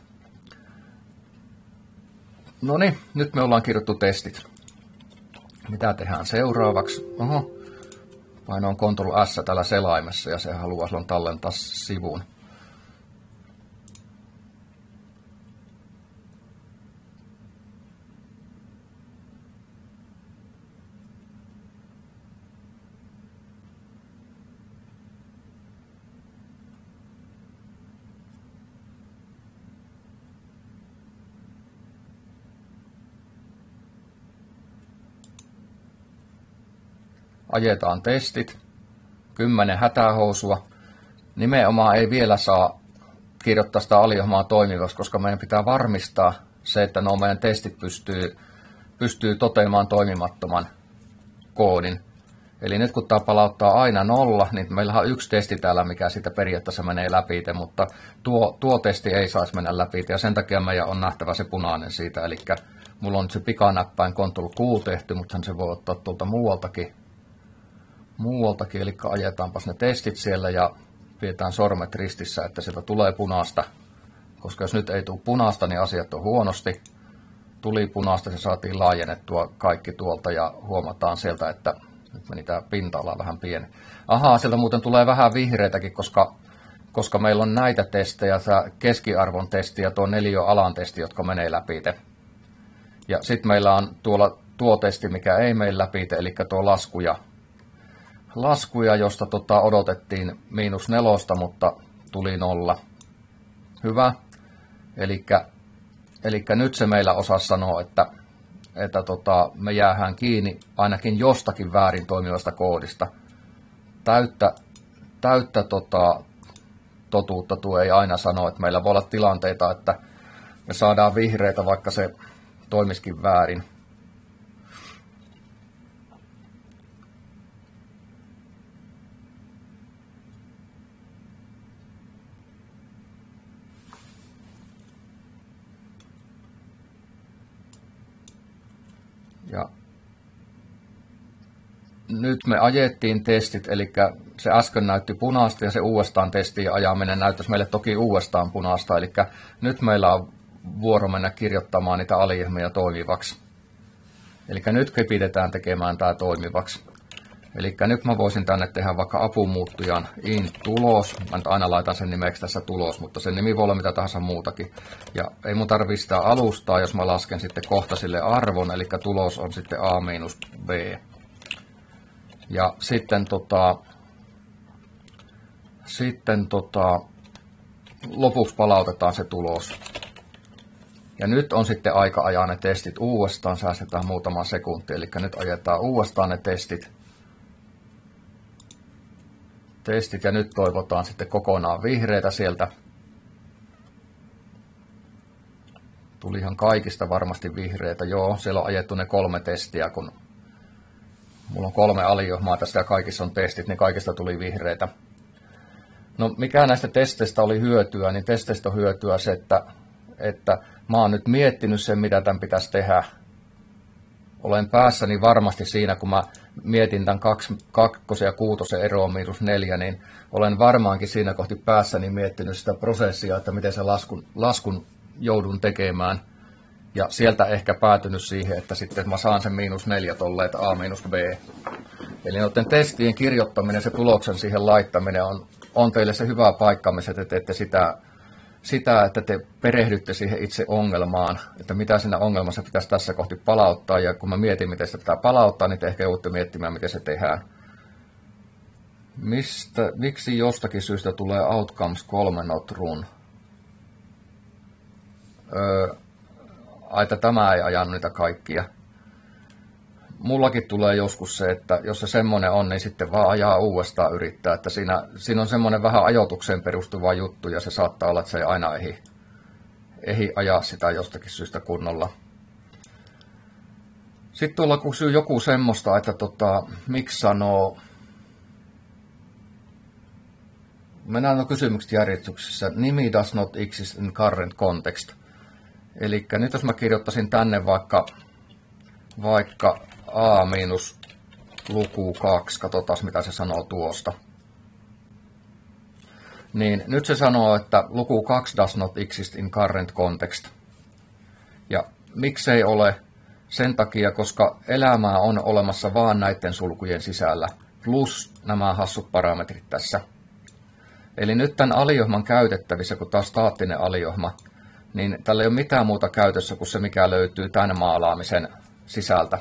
No niin, nyt me ollaan kirjoittu testit. Mitä tehdään seuraavaksi? Oho, painoin Ctrl S tällä selaimessa ja se haluaa silloin tallentaa sivuun. Ajetaan testit, kymmenen hätähousua. Nimenomaan ei vielä saa kirjoittaa sitä aliohjelmaa toimivaksi, koska meidän pitää varmistaa se, että nuo meidän testit pystyy, pystyy toteamaan toimimattoman koodin. Eli nyt kun tämä palauttaa aina nolla, niin meillä on yksi testi täällä, mikä siitä periaatteessa menee läpi, mutta tuo, tuo testi ei saisi mennä läpi, ja sen takia meidän on nähtävä se punainen siitä. Eli mulla on se pikanäppäin Ctrl Q tehty, mutta se voi ottaa tuolta muualtakin. Muualtakin, eli ajetaanpas ne testit siellä ja pidetään sormet ristissä, että sieltä tulee punaista. Koska jos nyt ei tule punaista, niin asiat on huonosti. Tuli punaista, se saatiin laajennettua kaikki tuolta ja huomataan sieltä, että nyt meni tämä pinta-ala vähän pieni. Ahaa, sieltä muuten tulee vähän vihreitäkin, koska, koska meillä on näitä testejä, tämä keskiarvon testi ja tuo neliöalan testi, jotka menee läpi. Ja sitten meillä on tuolla tuo testi, mikä ei mene läpi, eli tuo laskuja. Laskuja, josta tota odotettiin miinus nelosta, mutta tuli nolla. Hyvä. Eli nyt se meillä osaa sanoa, että, että tota, me jäähän kiinni ainakin jostakin väärin toimivasta koodista. Täyttä, täyttä tota, totuutta tuo ei aina sano, että meillä voi olla tilanteita, että me saadaan vihreitä, vaikka se toimisikin väärin. Ja nyt me ajettiin testit, eli se äsken näytti punaista ja se uudestaan testiin ajaminen näyttäisi meille toki uudestaan punaista. Eli nyt meillä on vuoro mennä kirjoittamaan niitä alihmia toimivaksi. Eli nyt kepitetään tekemään tämä toimivaksi. Eli nyt mä voisin tänne tehdä vaikka apumuuttujan int tulos. Mä nyt aina laitan sen nimeksi tässä tulos, mutta sen nimi voi olla mitä tahansa muutakin. Ja ei mun tarvitse sitä alustaa, jos mä lasken sitten kohta sille arvon, eli tulos on sitten a miinus b. Ja sitten tota, sitten tota, lopuksi palautetaan se tulos. Ja nyt on sitten aika ajaa ne testit uudestaan, säästetään muutama sekunti, eli nyt ajetaan uudestaan ne testit. Testit ja nyt toivotaan sitten kokonaan vihreitä sieltä. Tulihan kaikista varmasti vihreitä. Joo, siellä on ajettu ne kolme testiä, kun mulla on kolme aliohmaa tästä ja kaikissa on testit, niin kaikista tuli vihreitä. No mikä näistä testeistä oli hyötyä, niin testeistä on hyötyä se, että, että mä oon nyt miettinyt sen, mitä tämän pitäisi tehdä. Olen päässäni varmasti siinä, kun mä mietin tämän kaksi, kakkosen ja kuutosen eroa miinus neljä, niin olen varmaankin siinä kohti päässäni miettinyt sitä prosessia, että miten se laskun, laskun joudun tekemään. Ja sieltä ehkä päätynyt siihen, että sitten mä saan sen miinus neljä tolle, että a miinus b. Eli noiden testien kirjoittaminen, se tuloksen siihen laittaminen on, on teille se hyvä paikka, missä te teette sitä, sitä, että te perehdytte siihen itse ongelmaan, että mitä siinä ongelmassa pitäisi tässä kohti palauttaa, ja kun mä mietin, miten sitä pitää palauttaa, niin te ehkä joudutte miettimään, miten se tehdään. Mistä, miksi jostakin syystä tulee outcomes kolme not run? Öö, ai, että tämä ei ajanut niitä kaikkia. Mullakin tulee joskus se, että jos se semmoinen on, niin sitten vaan ajaa uudestaan yrittää. Että siinä, siinä on semmoinen vähän ajoitukseen perustuva juttu, ja se saattaa olla, että se ei aina ehdi, ehdi ajaa sitä jostakin syystä kunnolla. Sitten tuolla kysyy joku semmoista, että tota, miksi sanoo mennään no kysymykset järjestyksessä. Nimi does not exist in current context. Eli nyt jos mä kirjoittaisin tänne vaikka, vaikka a miinus luku kaksi, katsotaan mitä se sanoo tuosta. Niin nyt se sanoo, että luku kaksi does not exist in current context. Ja miksei ole? Sen takia, koska elämää on olemassa vaan näiden sulkujen sisällä, plus nämä hassut parametrit tässä. Eli nyt tämän aliohman käytettävissä, kun taas staattinen aliohma, niin tällä ei ole mitään muuta käytössä kuin se, mikä löytyy tämän maalaamisen sisältä.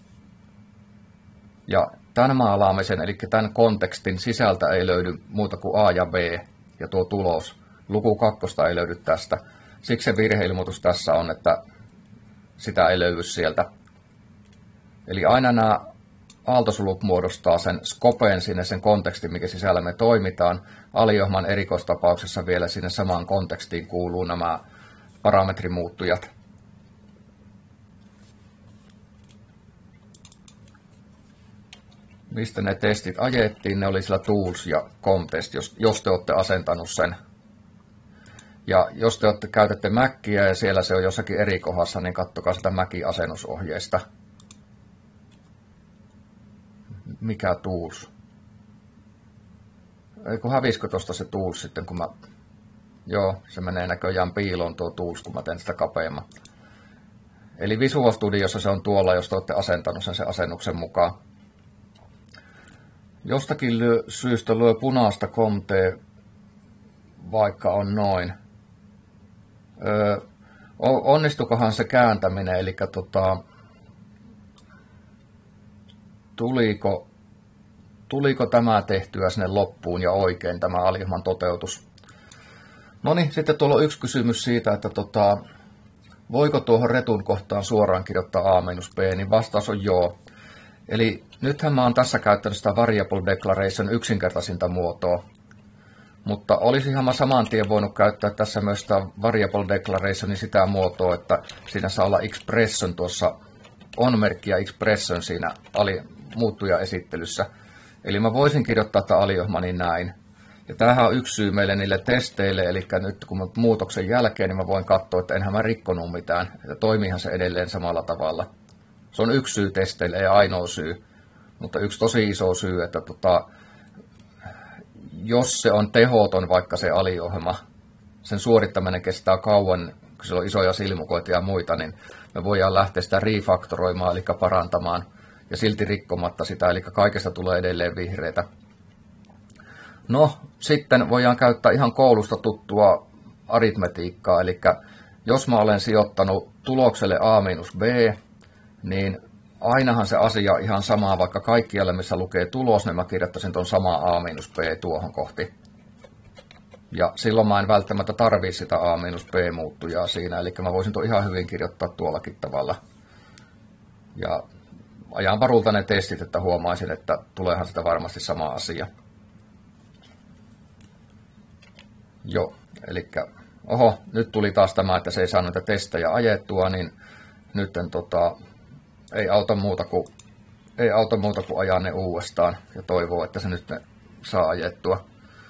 Ja tämän maalaamisen, eli tämän kontekstin sisältä ei löydy muuta kuin A ja B, ja tuo tulos. Luku kakkosta ei löydy tästä. Siksi se virheilmoitus tässä on, että sitä ei löydy sieltä. Eli aina nämä aaltosulut muodostaa sen skopeen sinne, sen kontekstin, mikä sisällä me toimitaan. Aliohman erikoistapauksessa vielä sinne samaan kontekstiin kuuluu nämä parametrimuuttujat. Mistä ne testit ajettiin, ne oli sillä Tools ja Comtest, jos, jos te olette asentanut sen. Ja jos te olette, käytätte Macia ja siellä se on jossakin eri kohdassa, niin katsokaa sitä Macin asennusohjeista. Mikä Tools? Eiku hävisikö tuosta se Tools sitten, kun mä... Joo, se menee näköjään piiloon tuo Tools, kun mä teen sitä kapeamman. Eli Visual Studiossa se on tuolla, jos te olette asentanut sen, sen asennuksen mukaan. Jostakin lyö, syystä lyö punaista Comte, vaikka on noin. Öö, onnistukohan se kääntäminen, eli tota, tuliko, tuliko tämä tehtyä sinne loppuun ja oikein tämä aliohman toteutus. No niin, sitten tuolla on yksi kysymys siitä, että tota, voiko tuohon retun kohtaan suoraan kirjoittaa A minus B, niin vastaus on joo. Eli nythän mä oon tässä käyttänyt sitä Variable Declaration yksinkertaisinta muotoa, mutta olisinhan mä saman tien voinut käyttää tässä myös sitä Variable Declarationin sitä muotoa, että siinä saa olla expression tuossa, on-merkki ja expression siinä ali, muuttuja-esittelyssä. Eli mä voisin kirjoittaa tätä aliohmani näin. Ja tämähän on yksi syy meille niille testeille, eli nyt kun mä muutoksen jälkeen, niin mä voin katsoa, että enhän mä rikkonut mitään, että toimiihan se edelleen samalla tavalla. Se on yksi syy testeille, ei ainoa syy, mutta yksi tosi iso syy, että tota, jos se on tehoton vaikka se aliohjelma, sen suorittaminen kestää kauan, kun siellä on isoja silmukoita ja muita, niin me voidaan lähteä sitä refaktoroimaan, eli parantamaan, ja silti rikkomatta sitä, eli kaikesta tulee edelleen vihreitä. No, sitten voidaan käyttää ihan koulusta tuttua aritmetiikkaa, eli jos mä olen sijoittanut tulokselle A minus B, niin ainahan se asia on ihan sama, vaikka kaikkialle missä lukee tulos, niin mä kirjoittaisin tuon sama A minus B tuohon kohti. Ja silloin mä en välttämättä tarvii sitä A minus B muuttujaa siinä, eli mä voisin tuon ihan hyvin kirjoittaa tuollakin tavalla. Ja ajan varulta ne testit, että huomaisin, että tuleehan sitä varmasti sama asia. Joo, eli oho, nyt tuli taas tämä, että se ei saa näitä testejä ajettua, niin nytten tota, ei auta muuta kuin, ei auta muuta kuin ajaa ne uudestaan ja toivoo, että se nyt ne saa ajettua.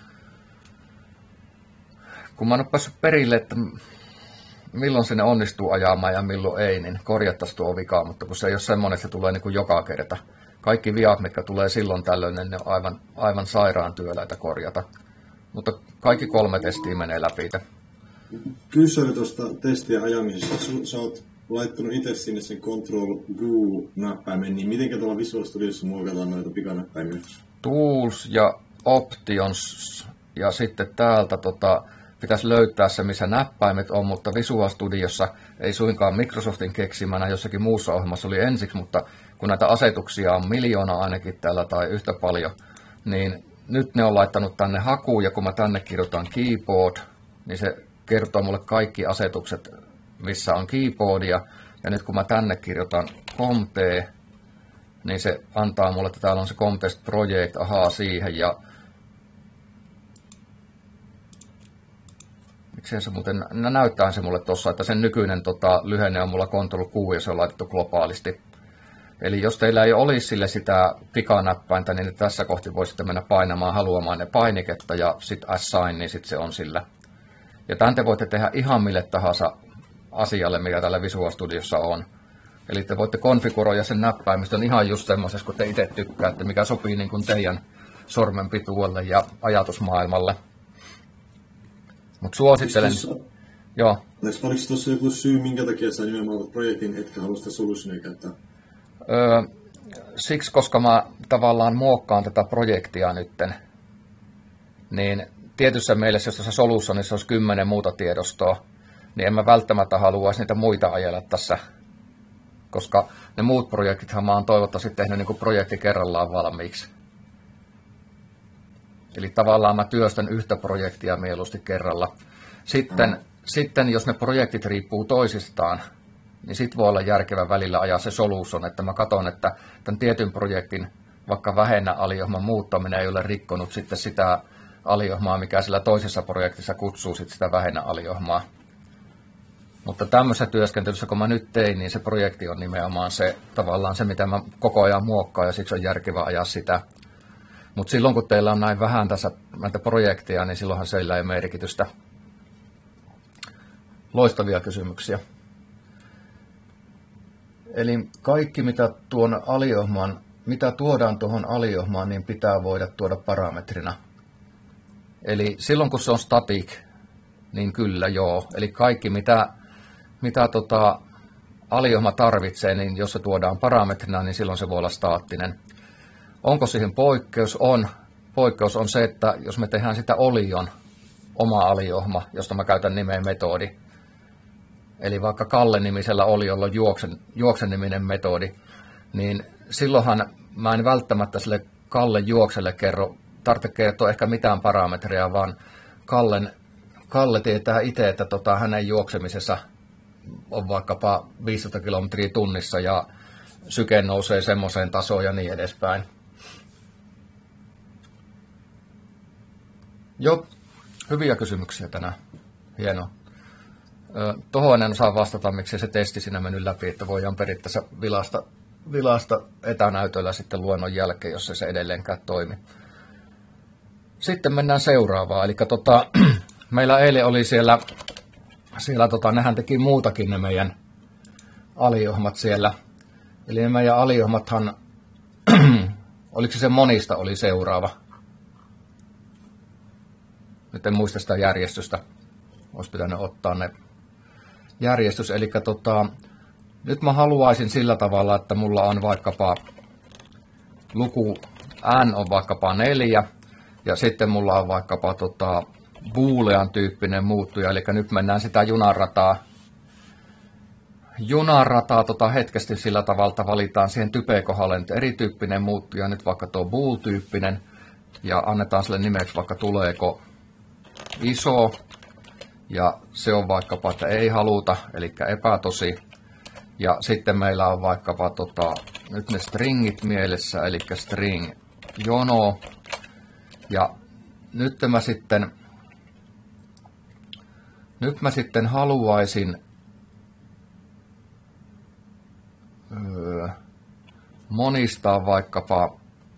Kun mä en ole päässyt perille, että milloin sinne onnistuu ajamaan ja milloin ei, niin korjattaisiin tuo vika, mutta kun se ei ole semmoinen, että se tulee niin kuin joka kerta. Kaikki viat, mitkä tulee silloin tällöin, niin ne on aivan, aivan sairaan työläitä korjata. Mutta kaikki kolme testiä menee läpi. Kysely tuosta testien ajamisesta. Sä oot laittanut itse sinne sen Control-G-näppäimen, niin miten tuolla Visual Studiossa muokataan noita pikanäppäimiä? Tools ja Options, ja sitten täältä tota, pitäisi löytää se, missä näppäimet on, mutta Visual Studiossa ei suinkaan Microsoftin keksimänä, jossakin muussa ohjelmassa oli ensiksi, mutta kun näitä asetuksia on miljoona ainakin täällä tai yhtä paljon, niin nyt ne on laittanut tänne hakuun, ja kun mä tänne kirjoitan keyboard, niin se kertoo mulle kaikki asetukset, missä on keyboardia, ja nyt kun mä tänne kirjoitan Comte, niin se antaa mulle, että täällä on se Comtest Project, ahaa siihen, ja miksei se muuten, näyttää se mulle tuossa, että sen nykyinen tota, lyhenne on mulla Control Q, ja se on laitettu globaalisti. Eli jos teillä ei olisi sille sitä pikanäppäintä, niin tässä kohti voisitte mennä painamaan haluamaan painiketta ja sitten assign, niin sitten se on sillä. Ja tämän te voitte tehdä ihan mille tahansa asialle, mikä tällä Visual Studiossa on. Eli te voitte konfiguroida sen näppäimistön ihan just semmoisessa, kun te itse tykkäätte, mikä sopii niin kuin teidän sormen pituudelle ja ajatusmaailmalle. Mutta suosittelen... Joo. Oliko tuossa joku syy, minkä takia sä nimenomaan projektin etkä halua sitä solutionia käyttää? Öö, siksi, koska mä tavallaan muokkaan tätä projektia nytten, niin tietyssä mielessä, jos tässä solutionissa olisi kymmenen muuta tiedostoa, niin en mä välttämättä haluaisi niitä muita ajella tässä, koska ne muut projektithan mä oon toivottavasti tehnyt niin kuin projekti kerrallaan valmiiksi. Eli tavallaan mä työstän yhtä projektia mieluusti kerralla. Sitten, mm. sitten jos ne projektit riippuu toisistaan, niin sit voi olla järkevä välillä ajaa se solution, että mä katson, että tämän tietyn projektin vaikka vähennä aliohman muuttaminen ei ole rikkonut sitten sitä aliohmaa, mikä sillä toisessa projektissa kutsuu sitten sitä vähennä aliohmaa. Mutta tämmöisessä työskentelyssä, kun mä nyt tein, niin se projekti on nimenomaan se, tavallaan se, mitä mä koko ajan muokkaan, ja siksi on järkevä ajaa sitä. Mutta silloin, kun teillä on näin vähän tässä näitä projekteja, niin silloinhan seillä ei ole merkitystä. Loistavia kysymyksiä. Eli kaikki, mitä tuon aliohmaan, mitä tuodaan tuohon aliohmaan, niin pitää voida tuoda parametrina. Eli silloin, kun se on static, niin kyllä joo. Eli kaikki, mitä, mitä tota, aliohma tarvitsee, niin jos se tuodaan parametrina, niin silloin se voi olla staattinen. Onko siihen poikkeus? On. Poikkeus on se, että jos me tehdään sitä olion, oma aliohma, josta mä käytän nimeä metodi, eli vaikka Kalle-nimisellä oliolla on juoksen, juoksen-niminen metodi, niin silloinhan mä en välttämättä sille Kalle juokselle kerro, tarvitse kertoa ehkä mitään parametreja, vaan Kallen, Kalle tietää itse, että tota, hänen juoksemisessa on vaikkapa viisitoista kilometriä tunnissa ja syke nousee semmoiseen tasoon ja niin edespäin. Joo, hyviä kysymyksiä tänään. Hienoa. Tuohon en osaa vastata, miksi se testi siinä mennyt läpi, että voidaan perittäessä vilasta, vilasta etänäytöllä sitten luennon jälkeen, jos se edelleenkään toimi. Sitten mennään seuraavaan. Eli tota, meillä eilen oli siellä, siellä tota, nehän teki muutakin ne meidän aliohmat siellä. Eli ne meidän aliohmathan, oliko se monista oli seuraava? Nyt en muista sitä järjestystä. Olisi pitänyt ottaa ne järjestys. Eli tota, nyt mä haluaisin sillä tavalla, että mulla on vaikkapa luku n on vaikkapa neljä. Ja sitten mulla on vaikkapa tota, boolean tyyppinen muuttuja. Eli nyt mennään sitä junarataa. Junarataa tota hetkesti sillä tavalla valitaan siihen typekohdalle nyt erityyppinen muuttuja. Nyt vaikka tuo bool-tyyppinen. Ja annetaan sille nimeksi vaikka tuleeko iso. Ja se on vaikkapa, että ei haluta, eli epätosi. Ja sitten meillä on vaikkapa tota, nyt ne stringit mielessä, eli string jono. Ja nyt mä sitten, nyt mä sitten haluaisin öö, monistaa vaikkapa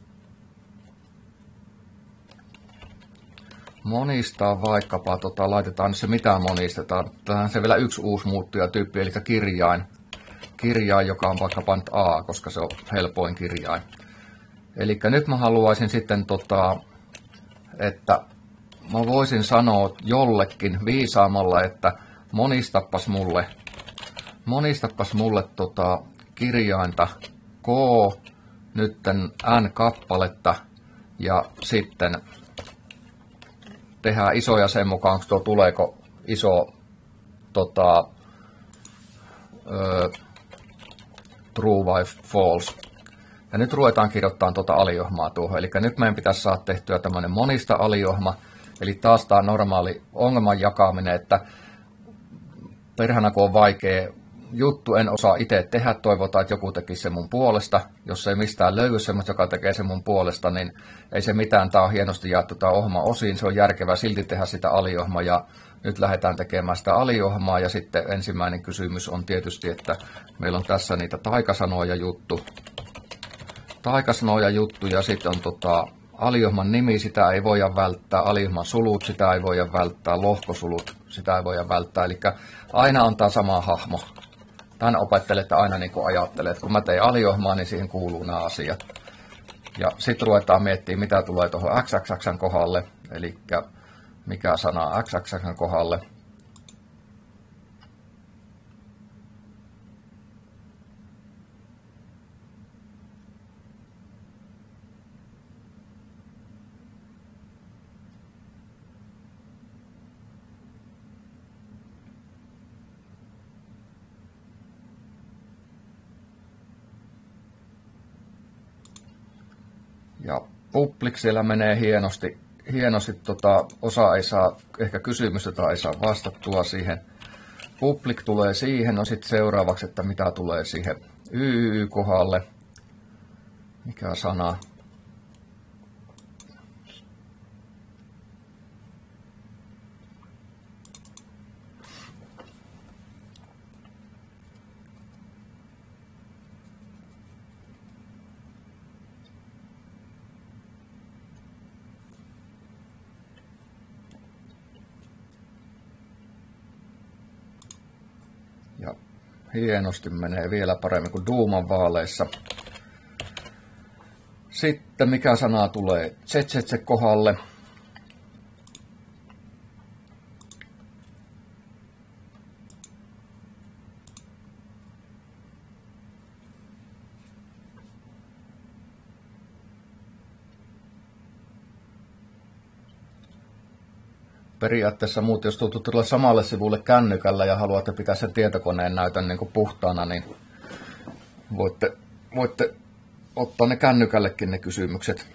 Monistaa vaikkapa, tota, laitetaan se mitä monistetaan. Tähän se vielä yksi uusi muuttujatyyppi, eli kirjain. Kirjain, joka on vaikkapa nyt A, koska se on helpoin kirjain. Eli nyt mä haluaisin sitten, tota, että mä voisin sanoa jollekin viisaamalla, että monistappas mulle, monistappas mulle tota, kirjainta K, nytten N kappaletta ja sitten tehdään isoja sen mukaan, onko tuo tuleeko iso tota, ö, true vai false. Ja nyt ruvetaan kirjoittamaan tuota aliohmaa tuohon. Eli nyt meidän pitäisi saada tehtyä tämmöinen monista aliohma. Eli taas tämä normaali ongelman jakaminen, että perhana kun on vaikea juttu, en osaa itse tehdä, toivotaan, että joku tekisi sen mun puolesta. Jos ei mistään löydy semmoista, joka tekee sen mun puolesta, niin ei se mitään. Tämä on hienosti jaettu tämä ohjelma osiin. Se on järkevää silti tehdä sitä aliohmaa ja nyt lähdetään tekemään sitä aliohmaa. Ja sitten ensimmäinen kysymys on tietysti, että meillä on tässä niitä taikasanoja juttu. taikasanoja juttuja, sitten on tota, aliohman nimi, sitä ei voida välttää, aliohman sulut, sitä ei voida välttää, lohkosulut, sitä ei voida välttää, eli aina on tämä sama hahmo. Tämän opettelette aina niin kuin ajattelee, että kun mä tein aliohmaa, niin siihen kuuluu nämä asiat. Ja sitten ruvetaan miettimään, mitä tulee tuohon X X X:n kohdalle, eli mikä sana X X X:n kohdalle. Ja public siellä menee hienosti, hienosti tota, osa ei saa, ehkä kysymystä tai ei saa vastattua siihen. Public tulee siihen, no sitten seuraavaksi, että mitä tulee siihen Y Y-kohdalle. Mikä sana? Ja hienosti menee vielä paremmin kuin Duuman vaaleissa. Sitten mikä sana tulee Z Z Z kohdalle. Periaatteessa muut, jos tulet tulla samalle sivulle kännykällä ja haluatte pitää sen tietokoneen näytön niin kuin puhtaana, niin voitte, voitte ottaa ne kännykällekin ne kysymykset.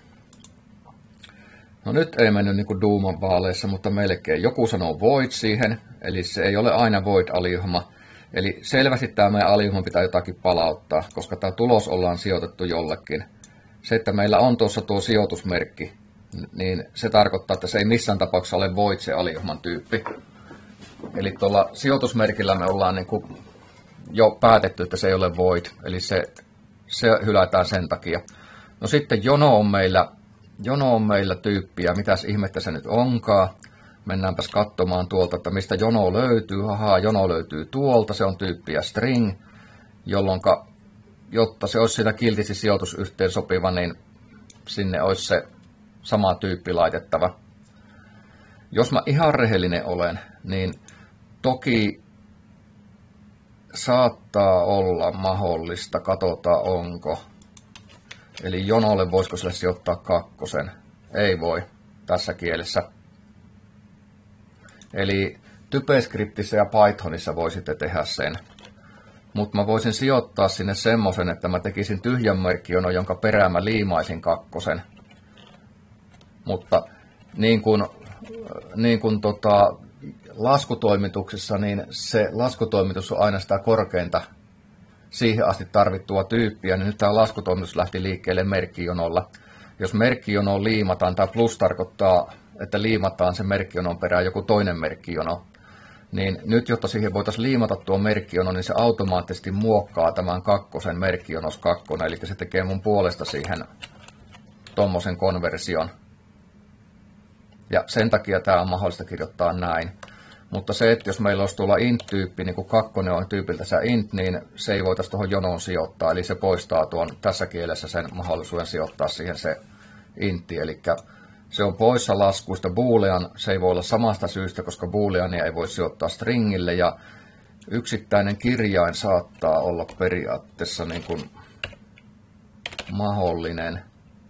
No nyt ei mennyt niin kuin Duuman vaaleissa, mutta melkein. Joku sanoo void siihen, eli se ei ole aina void aliohma. Eli selvästi tämä meidän aliohma pitää jotakin palauttaa, koska tämä tulos ollaan sijoitettu jollekin. Se, että meillä on tuossa tuo sijoitusmerkki, niin se tarkoittaa, että se ei missään tapauksessa ole void se aliohman tyyppi. Eli tuolla sijoitusmerkillä me ollaan niin kuin jo päätetty, että se ei ole void, eli se, se hylätään sen takia. No sitten jono on meillä, jono on meillä tyyppiä, mitäs ihmettä se nyt onkaan. Mennäänpäs katsomaan tuolta, että mistä jono löytyy. Haha, jono löytyy tuolta, se on tyyppiä string, jolloin, jotta se olisi siinä kiltisti sijoitusyhteen sopiva, niin sinne olisi se sama tyyppi laitettava. Jos mä ihan rehellinen olen, niin toki saattaa olla mahdollista, katsotaan onko. Eli jonolle voisiko sille sijoittaa kakkosen? Ei voi tässä kielessä. Eli TypeScriptissä ja Pythonissa voisitte tehdä sen. Mutta mä voisin sijoittaa sinne semmoisen, että mä tekisin tyhjän merkkijonon, jonka perään mä liimaisin kakkosen. Mutta niin kuin, niin kuin tota, laskutoimituksessa, niin se laskutoimitus on aina sitä korkeinta siihen asti tarvittua tyyppiä, niin nyt tämä laskutoimitus lähti liikkeelle merkkijonolla. Jos merkkijonoon liimataan, tämä plus tarkoittaa, että liimataan se merkkijonon perään joku toinen merkkijono, niin nyt jotta siihen voitaisiin liimata tuo merkkijono, niin se automaattisesti muokkaa tämän kakkosen merkkijonos kakkonen, eli se tekee mun puolesta siihen tommosen konversion. Ja sen takia tämä on mahdollista kirjoittaa näin. Mutta se, että jos meillä olisi tuolla int-tyyppi, niin kuin kakkonen on tyypiltä se int, niin se ei voitaisiin tuohon jonoon sijoittaa. Eli se poistaa tuon tässä kielessä sen mahdollisuuden sijoittaa siihen se intti. Eli se on poissa laskuista. Boolean, se ei voi olla samasta syystä, koska booleania ei voi sijoittaa stringille. Ja yksittäinen kirjain saattaa olla periaatteessa niin kuin mahdollinen.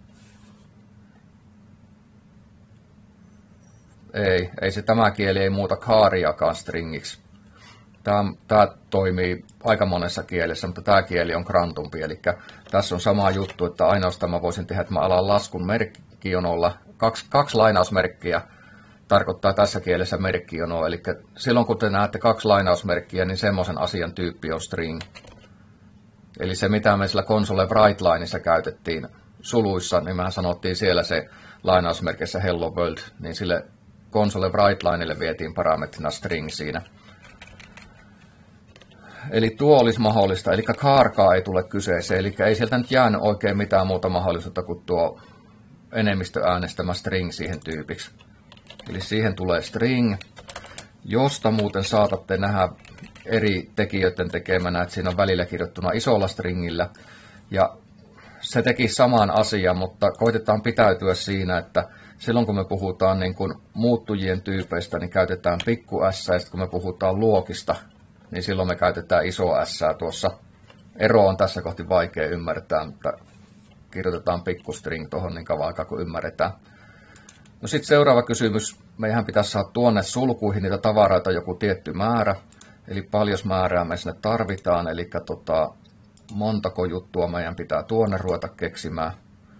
Ei, ei se tämä kieli ei muuta kaariakaan stringiksi. Tämä, tämä toimii aika monessa kielessä, mutta tämä kieli on krantumpi. Eli tässä on sama juttu, että ainoastaan mä voisin tehdä, että mä alan laskun merkkijonolla. Kaksi, kaksi lainausmerkkiä tarkoittaa tässä kielessä merkkijonoa. Eli silloin kun te näette kaksi lainausmerkkiä, niin semmoisen asian tyyppi on string. Eli se mitä me sillä console write-lineissa käytettiin suluissa, niin mehän sanottiin siellä se lainausmerkissä hello world, niin sille console write-linelle vietiin parametrina string siinä. eli tuo olisi mahdollista, eli kaarkaa ei tule kyseeseen, eli ei sieltä nyt jäänyt oikein mitään muuta mahdollisuutta kuin tuo enemmistö äänestämä string siihen tyypiksi. Eli siihen tulee string, josta muuten saatatte nähdä eri tekijöiden tekemänä, että siinä on välillä kirjoittuna isolla stringillä. Ja se teki saman asian, mutta koitetaan pitäytyä siinä, että silloin kun me puhutaan niin kuin muuttujien tyypeistä, niin käytetään pikku s, ja sitten kun me puhutaan luokista, niin silloin me käytetään iso s tuossa. Ero on tässä kohti vaikea ymmärtää, mutta kirjoitetaan pikkustring tuohon niin kauan aikaa, kun ymmärretään. No sitten seuraava kysymys. Meidän pitäisi saada tuonne sulkuihin niitä tavaroita joku tietty määrä. Eli paljon määrää me sinne tarvitaan, eli tota, montako juttua meidän pitää tuonne ruveta keksimään.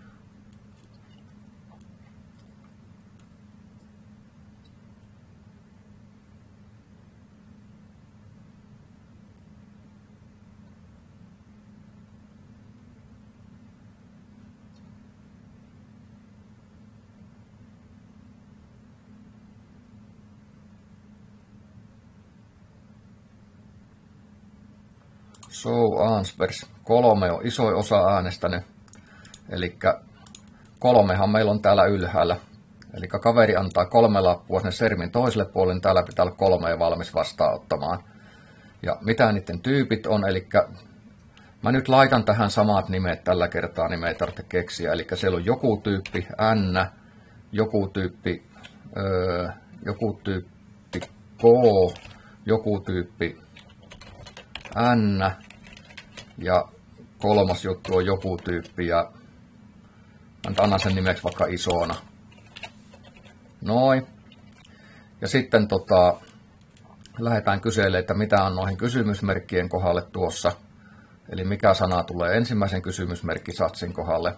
Show answers. Kolme on iso osa äänestänyt. Eli kolmehan meillä on täällä ylhäällä. Eli kaveri antaa kolme lappua sinne sermin toiselle puolelle, niin täällä pitää olla kolme valmis vastaanottamaan. Ja mitä niiden tyypit on, eli mä nyt laitan tähän samat nimet tällä kertaa, niin me ei tarvitse keksiä. Eli siellä on joku tyyppi N, joku tyyppi, öö, joku tyyppi K, joku tyyppi N, ja kolmas juttu on joku tyyppi, ja annan sen nimeksi vaikka isona. Noin. Ja sitten tota, lähdetään kyselemään, että mitä on noihin kysymysmerkkien kohdalle tuossa. Eli mikä sana tulee ensimmäisen kysymysmerkkisatsin kohdalle.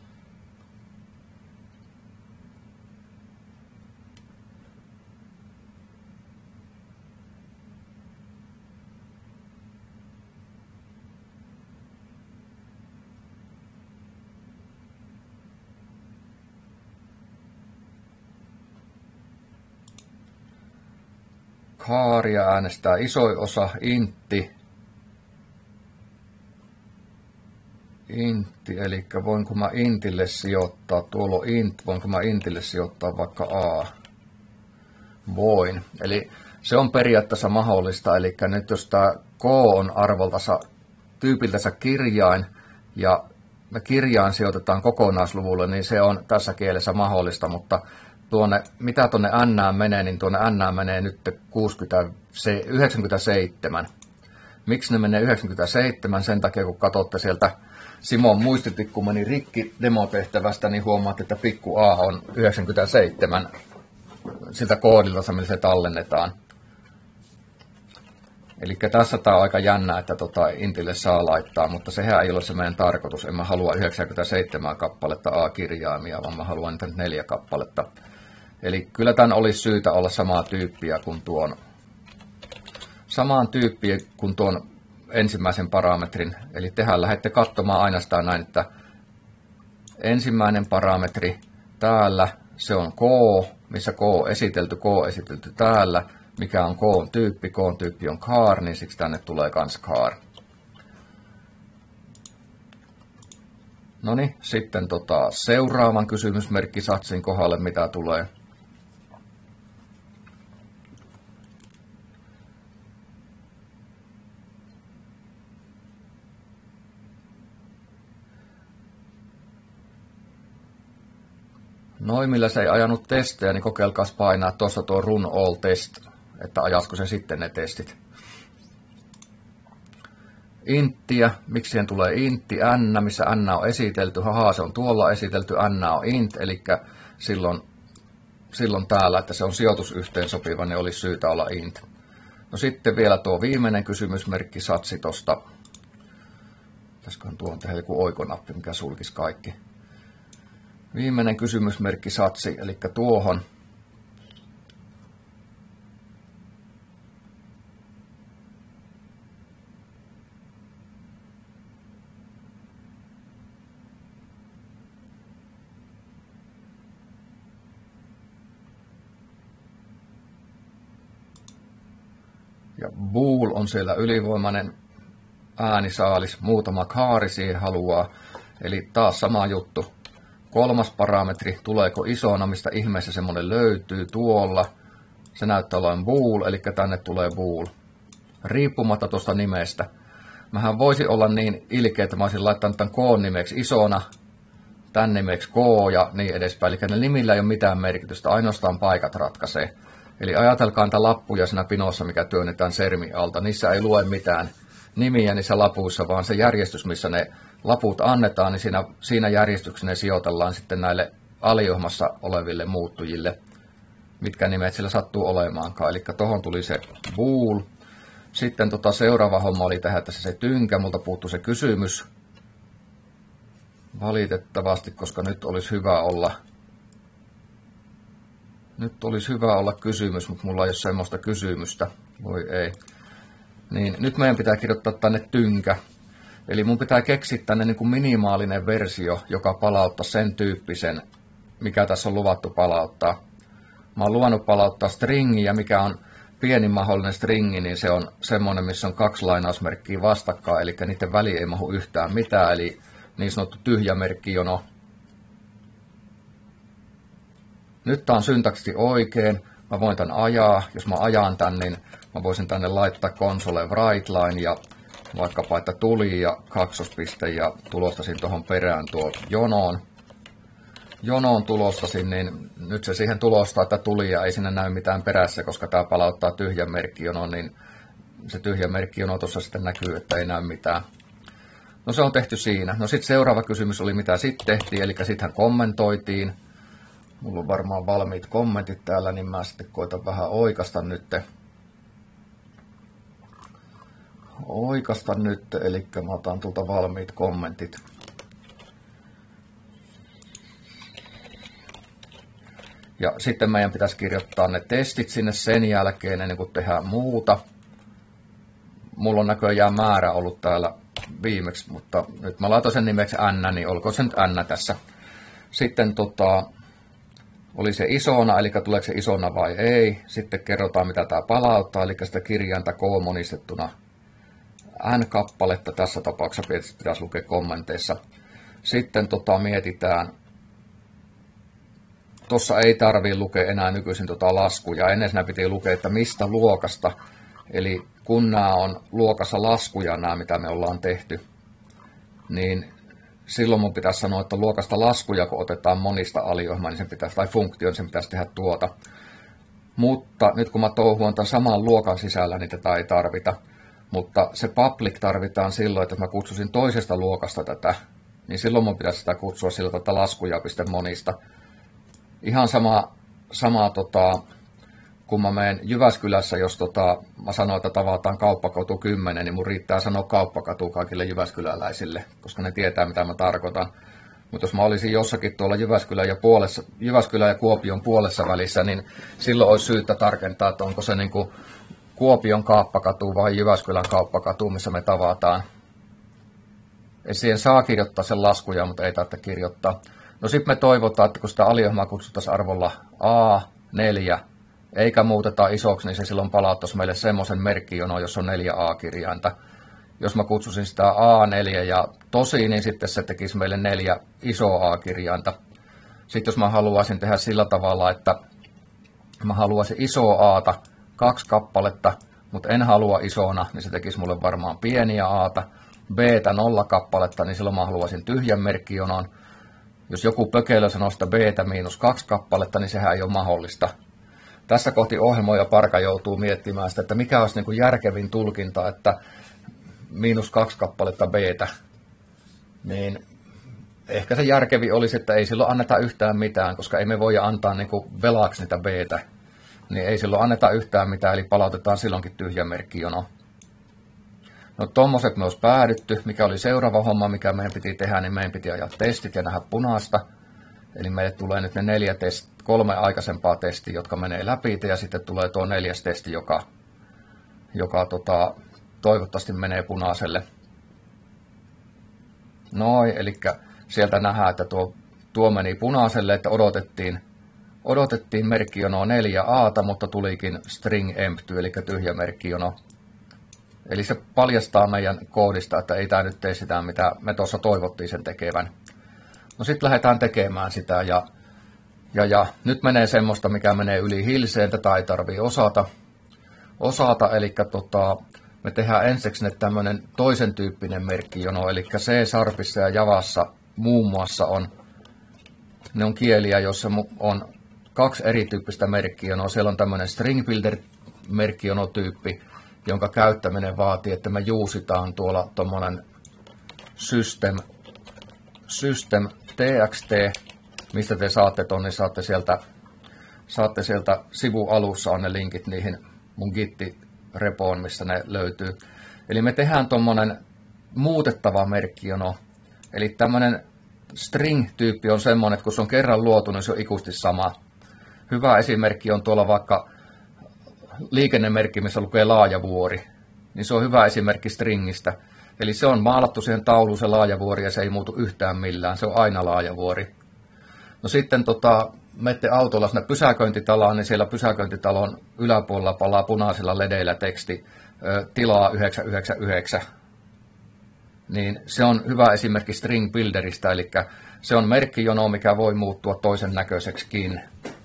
Kaaria äänestää isoin osa, intti. Intti, eli voinko mä intille sijoittaa, tuolla on int, voinko mä intille sijoittaa vaikka a? Voin. Eli se on periaatteessa mahdollista, eli nyt jos tämä k on arvoltansa tyypiltänsä kirjain, ja me kirjain sijoitetaan kokonaisluvulle, niin se on tässä kielessä mahdollista, mutta tuonne, mitä tuonne n menee, niin tuonne n menee nyt yhdeksänkymmentäseitsemän. Miksi ne menee yhdeksänkymmentäseitsemän? Sen takia, kun katsotte sieltä Simon muistitikku meni rikki demotehtävästä, niin huomaatte, että pikku a on yhdeksänkymmentäseitsemän siltä koodilta, millä se tallennetaan. Eli tässä tämä on aika jännä, että tota intille saa laittaa, mutta sehän ei ole se meidän tarkoitus. En mä halua yhdeksänkymmentäseitsemän kappaletta A-kirjaimia, vaan mä haluan niitä neljä kappaletta. Eli kyllä tämän olisi syytä olla samaa tyyppiä kuin tuon, samaan tyyppiä kuin tuon ensimmäisen parametrin. Eli tehän lähdette katsomaan ainoastaan näin, että ensimmäinen parametri täällä, se on K, missä K on esitelty, K on esitelty täällä. Mikä on K-tyyppi, K-tyyppi on char, niin siksi tänne tulee kans char. Noniin, sitten tota, seuraavan kysymysmerkkisatsin kohdalle, mitä tulee. Noin, millä se ei ajanut testejä, niin kokeilkaas painaa tuossa tuo run all test, että ajasko se sitten ne testit. Inttiä, miksi siihen tulee intti, n, missä n on esitelty, haha, se on tuolla esitelty, n on int, eli silloin, silloin täällä, että se on sijoitusyhteensopiva, niin olisi syytä olla int. No sitten vielä tuo viimeinen kysymysmerkki satsi tuosta, pitäisiköhän tuohon tehdä joku oikonappi, mikä sulkisi kaikki. Viimeinen kysymysmerkki satsi, eli tuohon. Ja bool on siellä ylivoimainen äänisaalis, muutama kaari siihen haluaa. Eli taas sama juttu. Kolmas parametri, tuleeko isona, mistä ihmeessä semmoinen löytyy tuolla. Se näyttää olevan bool, eli tänne tulee bool. Riippumatta tuosta nimestä. Mähän voisi olla niin ilkeä, että mä olisin laittanut tämän K nimeksi isona, tän nimeksi K ja niin edespäin. Eli ne nimillä ei ole mitään merkitystä, ainoastaan paikat ratkaisee. Eli ajatelkaa niitä lappuja siinä pinossa, mikä työnnetään sermi alta. Niissä ei lue mitään nimiä niissä lapuissa, vaan se järjestys, missä ne laput annetaan, niin siinä, siinä järjestyksessä ne sijoitellaan sitten näille aliohmassa oleville muuttujille, mitkä nimet sillä sattuu olemaankaan. Eli tuohon tuli se bool. Sitten tota seuraava homma oli tehdä tässä se tynkä, multa puuttui se kysymys. Valitettavasti, koska nyt olisi hyvä olla Nyt olisi hyvä olla kysymys, mutta mulla ei ole semmoista kysymystä. Voi ei. Niin, nyt meidän pitää kirjoittaa tänne tynkä. Eli mun pitää keksiä tänne niin kuin minimaalinen versio, joka palauttaa sen tyyppisen, mikä tässä on luvattu palauttaa. Mä oon luvannut palauttaa stringiä, mikä on pienin mahdollinen stringi, niin se on semmoinen, missä on kaksi lainausmerkkiä vastakkain, eli niiden väliin ei mahu yhtään mitään, eli niin sanottu tyhjä merkkijono. Nyt tää on syntaksisesti oikein, mä voin tän ajaa, jos mä ajan tän, niin mä voisin tänne laittaa console write line ja vaikkapa, että tuli ja kaksospiste ja tulostasin tuohon perään tuo jonoon. Jonoon tulostasin, niin nyt se siihen tulostaa, että tuli ja ei sinne näy mitään perässä, koska tää palauttaa tyhjän merkkijonon, niin se tyhjä merkkijono tuossa sitten näkyy, että ei näy mitään. No se on tehty siinä. No sitten seuraava kysymys oli, mitä sitten tehtiin, eli sittenhän kommentoitiin. Mulla on varmaan valmiit kommentit täällä, niin mä sitten koitan vähän oikasta nyt. Oikasta nyt, eli mä otan tuolta valmiit kommentit. Ja sitten meidän pitäisi kirjoittaa ne testit sinne sen jälkeen, ennen kuin tehdään muuta. Mulla on näköjään määrä ollut täällä viimeksi, mutta nyt mä laitan sen nimeksi N, niin olkoon se nyt N tässä. Sitten tota, oli se isona, eli tuleeko se isona vai ei. Sitten kerrotaan, mitä tämä palauttaa, eli sitä kirjainta K monistettuna N-kappaletta. Tässä tapauksessa pitäisi lukea kommenteissa. Sitten tota, mietitään. Tuossa ei tarvitse lukea enää nykyisin tota laskuja. Ennen siinä piti lukea, että mistä luokasta. Eli kun nämä on luokassa laskuja, nämä mitä me ollaan tehty, niin silloin mun pitäisi sanoa, että luokasta laskuja, kun otetaan monista aliohjelmaa, niin sen pitäisi, tai funktio, niin sen pitäisi tehdä tuota. Mutta nyt kun mä touhuan tämän saman luokan sisällä, niin tätä ei tarvita. Mutta se public tarvitaan silloin, että jos mä kutsusin toisesta luokasta tätä, niin silloin mun pitäisi sitä kutsua sillä tätä laskuja.monista. Ihan sama, sama tota, kun mä menen Jyväskylässä, jos tota, mä sanon, että tavataan Kauppakatu kymmenen, niin mun riittää sanoa Kauppakatu kaikille jyväskyläläisille, koska ne tietää, mitä mä tarkoitan. Mutta jos mä olisin jossakin tuolla Jyväskylän ja, puolessa, Jyväskylän ja Kuopion puolessa välissä, niin silloin olisi syytä tarkentaa, että onko se niin kuin Kuopion Kauppakatu vai Jyväskylän Kauppakatu, missä me tavataan. Ja siihen saa kirjoittaa sen laskuja, mutta ei tarvitse kirjoittaa. No sitten me toivotaan, että kun sitä aliohjelmaa kutsuttaisiin arvolla A neljä, eikä muuteta isoksi, niin se silloin palauttaisi meille semmoisen merkkijonon, jossa on neljä A-kirjainta. Jos mä kutsusin sitä A neljä ja tosi, niin sitten se tekisi meille neljä isoa A-kirjainta. Sitten jos mä haluaisin tehdä sillä tavalla, että mä haluaisin isoa A:ta, kaksi kappaletta, mutta en halua isona, niin se tekisi mulle varmaan pieniä A:ta. B:tä nolla kappaletta, niin silloin mä haluaisin tyhjän merkkijonon. Jos joku pökelö sanoo sitä B:tä miinus kaksi kappaletta, niin sehän ei ole mahdollista. Tässä kohti ohjelmoija parka joutuu miettimään sitä, että mikä olisi niin kuin järkevin tulkinta, että miinus kaksi kappaletta B:tä. Niin ehkä se järkevi olisi, että ei silloin anneta yhtään mitään, koska ei me voi antaa niin kuin velaksi niitä B:tä. Niin ei silloin anneta yhtään mitään, eli palautetaan silloinkin tyhjä merkkijono. No tommoset me olisi päädytty. Mikä oli seuraava homma, mikä meidän piti tehdä, niin meidän piti ajaa testit ja nähdä punaista. Eli meille tulee nyt ne neljä test, kolme aikaisempaa testiä, jotka menee läpi, ja sitten tulee tuo neljäs testi, joka, joka tota, toivottavasti menee punaiselle. Noin, eli sieltä nähdään, että tuo, tuo meni punaiselle, että odotettiin, odotettiin merkkijonoa neljä A:ta, mutta tulikin string empty, eli tyhjä merkkijono. Eli se paljastaa meidän koodista, että ei tämä nyt tee sitä, mitä me tuossa toivottiin sen tekevän. No sitten lähdetään tekemään sitä ja, ja, ja nyt menee semmoista, mikä menee yli hilseen, tätä ei tarvitse osata. osata eli tota, me tehdään ensiksi tämmöinen toisen tyyppinen merkkijono, eli C-Sharpissa ja Javassa muun muassa on, ne on kieliä, joissa on kaksi erityyppistä merkkijonoa. Siellä on tämmöinen string builder merkkijonotyyppi, jonka käyttäminen vaatii, että me juusitaan tuolla tuommoinen system, system txt, mistä te saatte ton, niin saatte sieltä, saatte sieltä sivualussa on ne linkit niihin mun Git-repoon, missä ne löytyy. Eli me tehdään tuommoinen muutettava merkkijono, eli tämmöinen string-tyyppi on semmoinen, että kun se on kerran luotu, niin se on ikuisesti sama. Hyvä esimerkki on tuolla vaikka liikennemerkki, missä lukee laajavuori, niin se on hyvä esimerkki stringistä. Eli se on maalattu siihen tauluun se laajavuori ja se ei muutu yhtään millään, se on aina laajavuori. No sitten tota, menette autolla sinne pysäköintitalaan, niin siellä pysäköintitalon yläpuolella palaa punaisilla ledeillä teksti ö, tilaa yhdeksän yhdeksän yhdeksän. Niin se on hyvä esimerkki string builderista, eli se on merkkijono, mikä voi muuttua toisen näköiseksikin.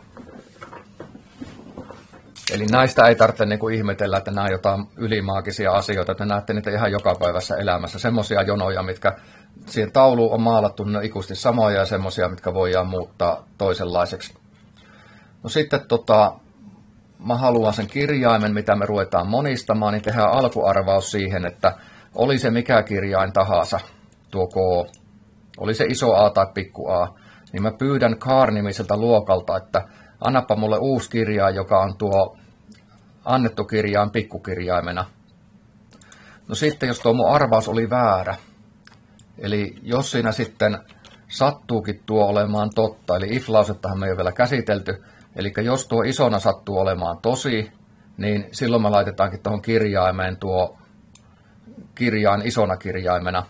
Eli näistä ei tarvitse niin kuin ihmetellä, että nämä on jotain ylimaagisia asioita, että näette niitä ihan jokapäiväisessä elämässä. Semmoisia jonoja, mitkä siihen tauluun on maalattu, ne on ikuisesti samoja ja semmoisia, mitkä voidaan muuttaa toisenlaiseksi. No sitten tota, mä haluan sen kirjaimen, mitä me ruvetaan monistamaan, niin tehdään alkuarvaus siihen, että oli se mikä kirjain tahansa, tuo K, oli se iso A tai pikku A, niin mä pyydän car-nimiseltä luokalta, että annapa mulle uusi kirjain, joka on tuo annettu kirjain pikkukirjaimena. No sitten, jos tuo mun arvaus oli väärä, eli jos siinä sitten sattuukin tuo olemaan totta, eli if-lausettahan me ei ole vielä käsitelty, eli jos tuo isona sattuu olemaan tosi, niin silloin me laitetaankin tuohon kirjaimeen tuo kirjain isona kirjaimena.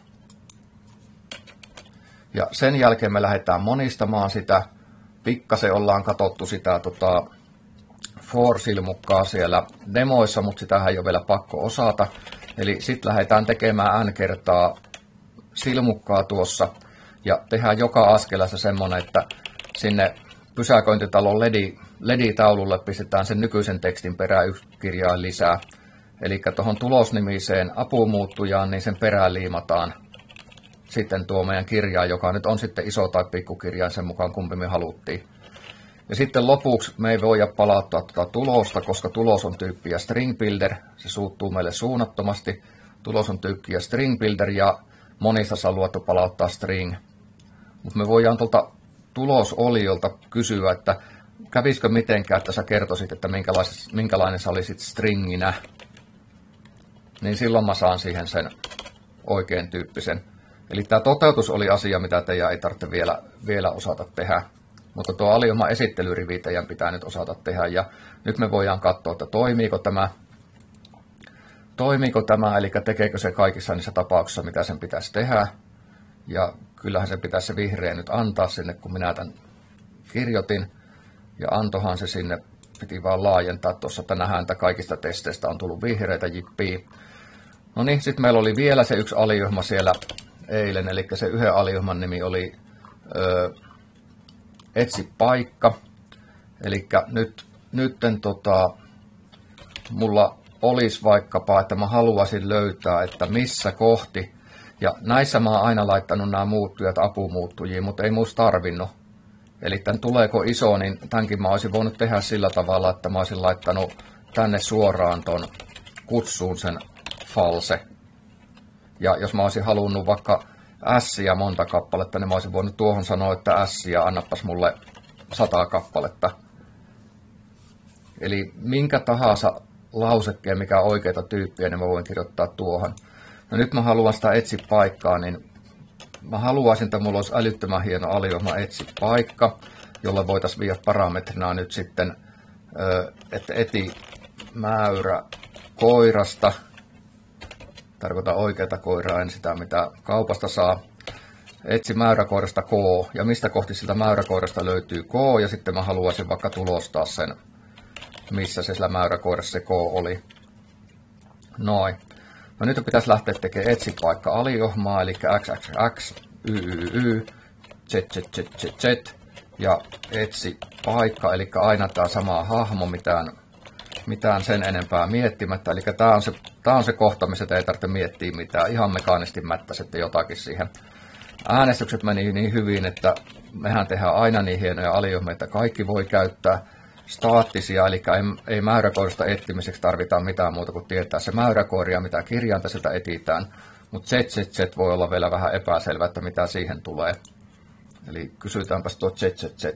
Ja sen jälkeen me lähdetään monistamaan sitä. Pikkasen ollaan katsottu sitä tota, for-silmukkaa siellä demoissa, mutta sitähän ei ole vielä pakko osata. Eli sitten lähdetään tekemään n kertaa silmukkaa tuossa ja tehdään joka askelassa semmoinen, että sinne pysäköintitalon ledi, leditaululle pistetään sen nykyisen tekstin perään yksi kirjain lisää. Eli tuohon tulosnimiseen apumuuttujaan, niin sen perään liimataan sitten tuo meidän kirjain, joka nyt on sitten iso tai pikkukirjain sen mukaan kumpi me haluttiin. Ja sitten lopuksi me ei voida palauttaa tuota tulosta, koska tulos on tyyppiä string builder, se suuttuu meille suunnattomasti. Tulos on tyyppiä string builder ja monissa on luettu palauttaa string. Mutta me voidaan tuolta tulosoliolta kysyä, että kävisikö mitenkään, että sä kertoisit, että minkälainen sä olisit stringinä. Niin silloin mä saan siihen sen oikein tyyppisen. Eli tämä toteutus oli asia, mitä teidän ei tarvitse vielä, vielä osata tehdä. Mutta tuo aliohjelman esittelyrivi teidän pitää nyt osata tehdä. Ja nyt me voidaan katsoa, että toimiiko tämä, toimiiko tämä, eli tekeekö se kaikissa niissä tapauksissa, mitä sen pitäisi tehdä. Ja kyllähän se pitäisi se vihreä nyt antaa sinne, kun minä tämän kirjoitin. Ja antohan se sinne, piti vaan laajentaa tuossa, että nähdään, että kaikista testeistä on tullut vihreitä, jippii. No niin, sitten meillä oli vielä se yksi aliohjelma siellä eilen, eli se yhden aliohjelman nimi oli ö, etsi paikka. Eli nyt nytten tota, mulla olisi vaikkapa, että mä haluaisin löytää, että missä kohti. Ja näissä mä oon aina laittanut nämä muuttujat apumuuttujiin, mutta ei musta tarvinnut. Eli tämän tuleeko iso, niin tämänkin mä olisin voinut tehdä sillä tavalla, että mä olisin laittanut tänne suoraan ton kutsuun sen false. Ja jos mä olisin halunnut vaikka ässiä monta kappaletta, niin mä olisin voinut tuohon sanoa, että ässiä annapas mulle sata kappaletta. Eli minkä tahansa lausekkeen, mikä on oikeita tyyppiä, niin mä voin kirjoittaa tuohon. No nyt mä haluan sitä etsi paikkaa, niin mä haluaisin, että mulla olisi älyttömän hieno aliohjelma etsi paikka, jolla voitaisiin viedä parametrina nyt sitten, että eti mäyrä koirasta. Tarkoitan oikeata koiraa, en sitä mitä kaupasta saa. Etsi mäyräkoirasta K, ja mistä kohti siltä mäyräkoirasta löytyy K, ja sitten mä haluaisin vaikka tulostaa sen, missä se sillä mäyräkoirassa se K oli. Noin. No nyt pitäisi lähteä tekemään etsipaikka aliohmaa, eli xxx, yy, z, z, z, z, z, ja etsi paikka, eli aina tämä sama hahmo, mitään, mitään sen enempää miettimättä. Eli tämä on se, tämä on se kohta, missä ei tarvitse miettiä mitään, ihan mekaanisesti mättäsette jotakin siihen. Äänestykset meni niin hyvin, että mehän tehdään aina niin hienoja aliohmeja, että kaikki voi käyttää staattisia, eli ei, ei mäyräkoodista etsimiseksi tarvitaan mitään muuta kuin tietää se mäyräkoodi ja mitä kirjainta sieltä etsitään. Mutta Z Z Z voi olla vielä vähän epäselvä, että mitä siihen tulee. Eli kysytäänpäs tuo Z Z Z.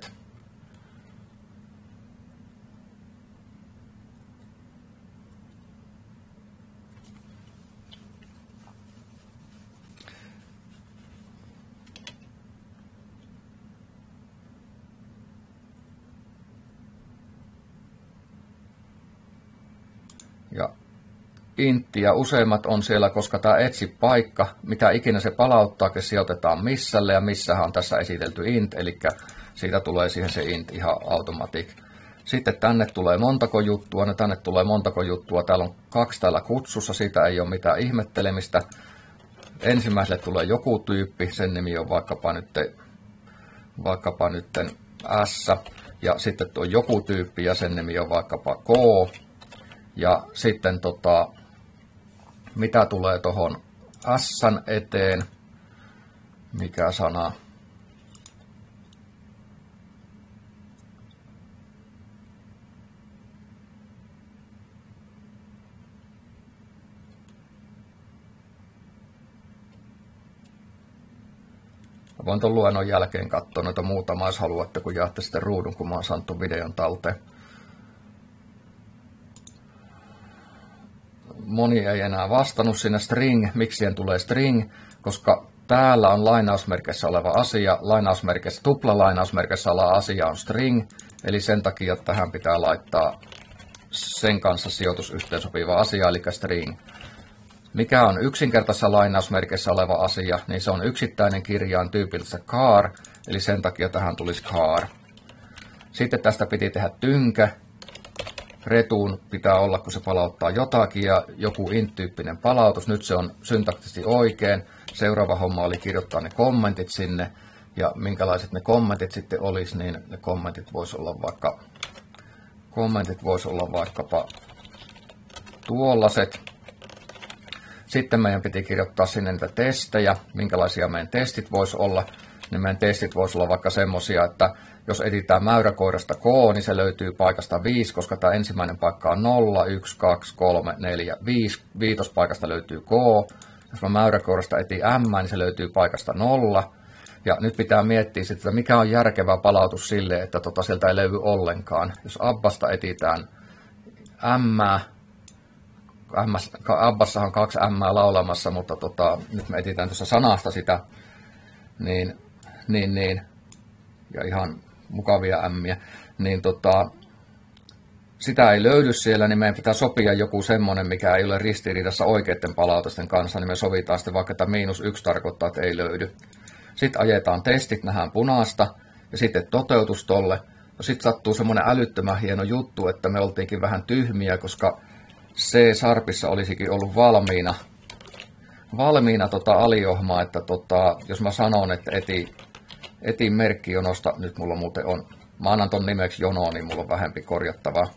Ja inttiä useimmat on siellä, koska tämä etsi paikka, mitä ikinä se palauttaakin, sijoitetaan missälle, ja missähän on tässä esitelty int, eli siitä tulee siihen se int ihan automatic. Sitten tänne tulee montako juttua, no tänne tulee montako juttua, täällä on kaksi täällä kutsussa, siitä ei ole mitään ihmettelemistä. Ensimmäiselle tulee joku tyyppi, sen nimi on vaikkapa nyt, vaikkapa nyt S, ja sitten tuo joku tyyppi, ja sen nimi on vaikkapa K. Ja sitten tota, mitä tulee tuohon S:n eteen, mikä sana? Voin tuon luennon jälkeen katsoa noita muutama, jos haluatte, kun jaatte sitten ruudun, kun mä oon saanut tuon videon talteen. Moni ei enää vastannut sinne string. Miksi siihen tulee string? Koska täällä on lainausmerkissä oleva asia, lainausmerkissä, tupla lainausmerkissä oleva asia on string, eli sen takia tähän pitää laittaa sen kanssa sijoitusyhteensopiva asia, eli string. Mikä on yksinkertaisessa lainausmerkissä oleva asia, niin se on yksittäinen kirjain tyypillisessä char, eli sen takia tähän tulisi char. Sitten tästä piti tehdä tynkä. Retuun pitää olla, kun se palauttaa jotakin, ja joku int-tyyppinen palautus. Nyt se on syntaktisesti oikein. Seuraava homma oli kirjoittaa ne kommentit sinne, ja minkälaiset ne kommentit sitten olisi, niin ne kommentit voisi olla vaikka kommentit voisi olla vaikkapa tuollaiset. Sitten meidän piti kirjoittaa sinne niitä testejä, minkälaisia meidän testit voisi olla. Niin meidän testit voisi olla vaikka semmoisia, että jos etsitään mäyräkoodasta K, niin se löytyy paikasta viisi, koska tämä ensimmäinen paikka on nolla, yksi, kaksi, kolme, neljä, viisi. Viitospaikasta löytyy K. Jos mä mäyräkoodasta etsin M, niin se löytyy paikasta nolla. Ja nyt pitää miettiä sitten, että mikä on järkevä palautus sille, että tota sieltä ei löydy ollenkaan. Jos Abbasta etsitään M, Abbassahan on kaksi M laulamassa, mutta tota, nyt me etsitään tuossa sanasta sitä, niin, niin, niin ja ihan mukavia ämmiä, niin tota, sitä ei löydy siellä, niin meidän pitää sopia joku semmoinen, mikä ei ole ristiriidassa oikeiden palautusten kanssa, niin me sovitaan sitten vaikka, että miinus yksi tarkoittaa, että ei löydy. Sitten ajetaan testit, nähdään punaista, ja sitten toteutus tolle. No sitten sattuu semmoinen älyttömän hieno juttu, että me oltiinkin vähän tyhmiä, koska C-sharpissa olisikin ollut valmiina, valmiina tota aliohmaa, että tota, jos mä sanon, että eti, etin merkkijonosta, nyt mulla muuten on, mä annan ton nimeksi jono, niin mulla on vähempi korjattavaa.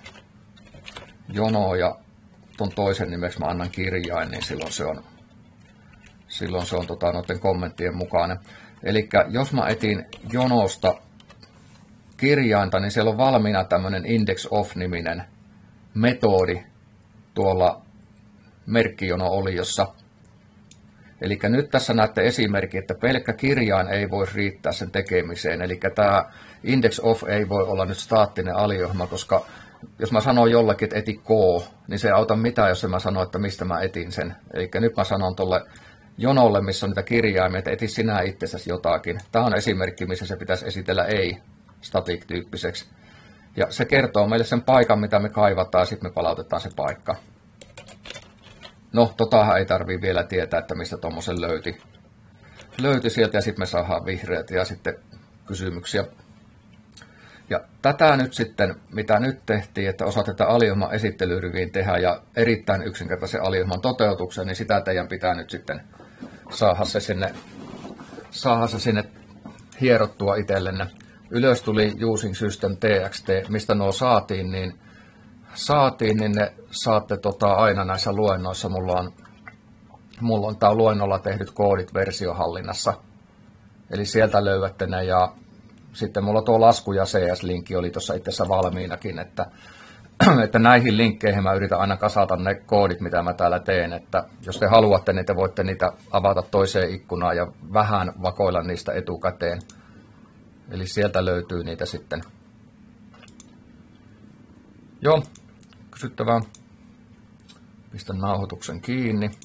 Jono ja ton toisen nimeksi mä annan kirjain, niin silloin se on, silloin se on tota, noiden kommenttien mukainen. Eli jos mä etin jonosta kirjainta, niin siellä on valmiina tämmönen index-of-niminen metodi tuolla merkkijono-oliossa. Eli nyt tässä näette esimerkki, että pelkkä kirjain ei voi riittää sen tekemiseen. Eli tämä index-of ei voi olla nyt staattinen aliohjelma, koska jos mä sanon jollekin, että eti K, niin se ei auta mitään, jos mä sanon, että mistä mä etin sen. Eli nyt mä sanon tuolle jonolle, missä on niitä kirjaimia, että eti sinä itsestäsi jotakin. Tämä on esimerkki, missä se pitäisi esitellä ei static-tyyppiseksi. Ja se kertoo meille sen paikan, mitä me kaivataan, ja sitten me palautetaan se paikka. No, totahan ei tarvii vielä tietää, että mistä tuommoisen löyti. Löyti sieltä, ja sitten me saadaan vihreät ja sitten kysymyksiä. Ja tätä nyt sitten, mitä nyt tehtiin, että osatetaan aliohjelman esittelyriviin tehdä ja erittäin yksinkertaisen aliohjelman toteutuksen, niin sitä teidän pitää nyt sitten saada se sinne, saada se sinne hierottua itsellenne. Ylös tuli Using System T X T, mistä nuo saatiin, niin saatiin, niin ne saatte tota aina näissä luennoissa. Mulla on, mulla on tää luennolla tehdyt koodit versiohallinnassa. Eli sieltä löydätte ne ja sitten mulla tuo lasku ja C S-linkki oli tuossa itse valmiinakin, että, että näihin linkkeihin mä yritän aina kasata ne koodit, mitä mä täällä teen, että jos te haluatte, niin te voitte niitä avata toiseen ikkunaan ja vähän vakoilla niistä etukäteen. Eli sieltä löytyy niitä sitten. Joo, kysyttävää. Pistän nauhoituksen kiinni.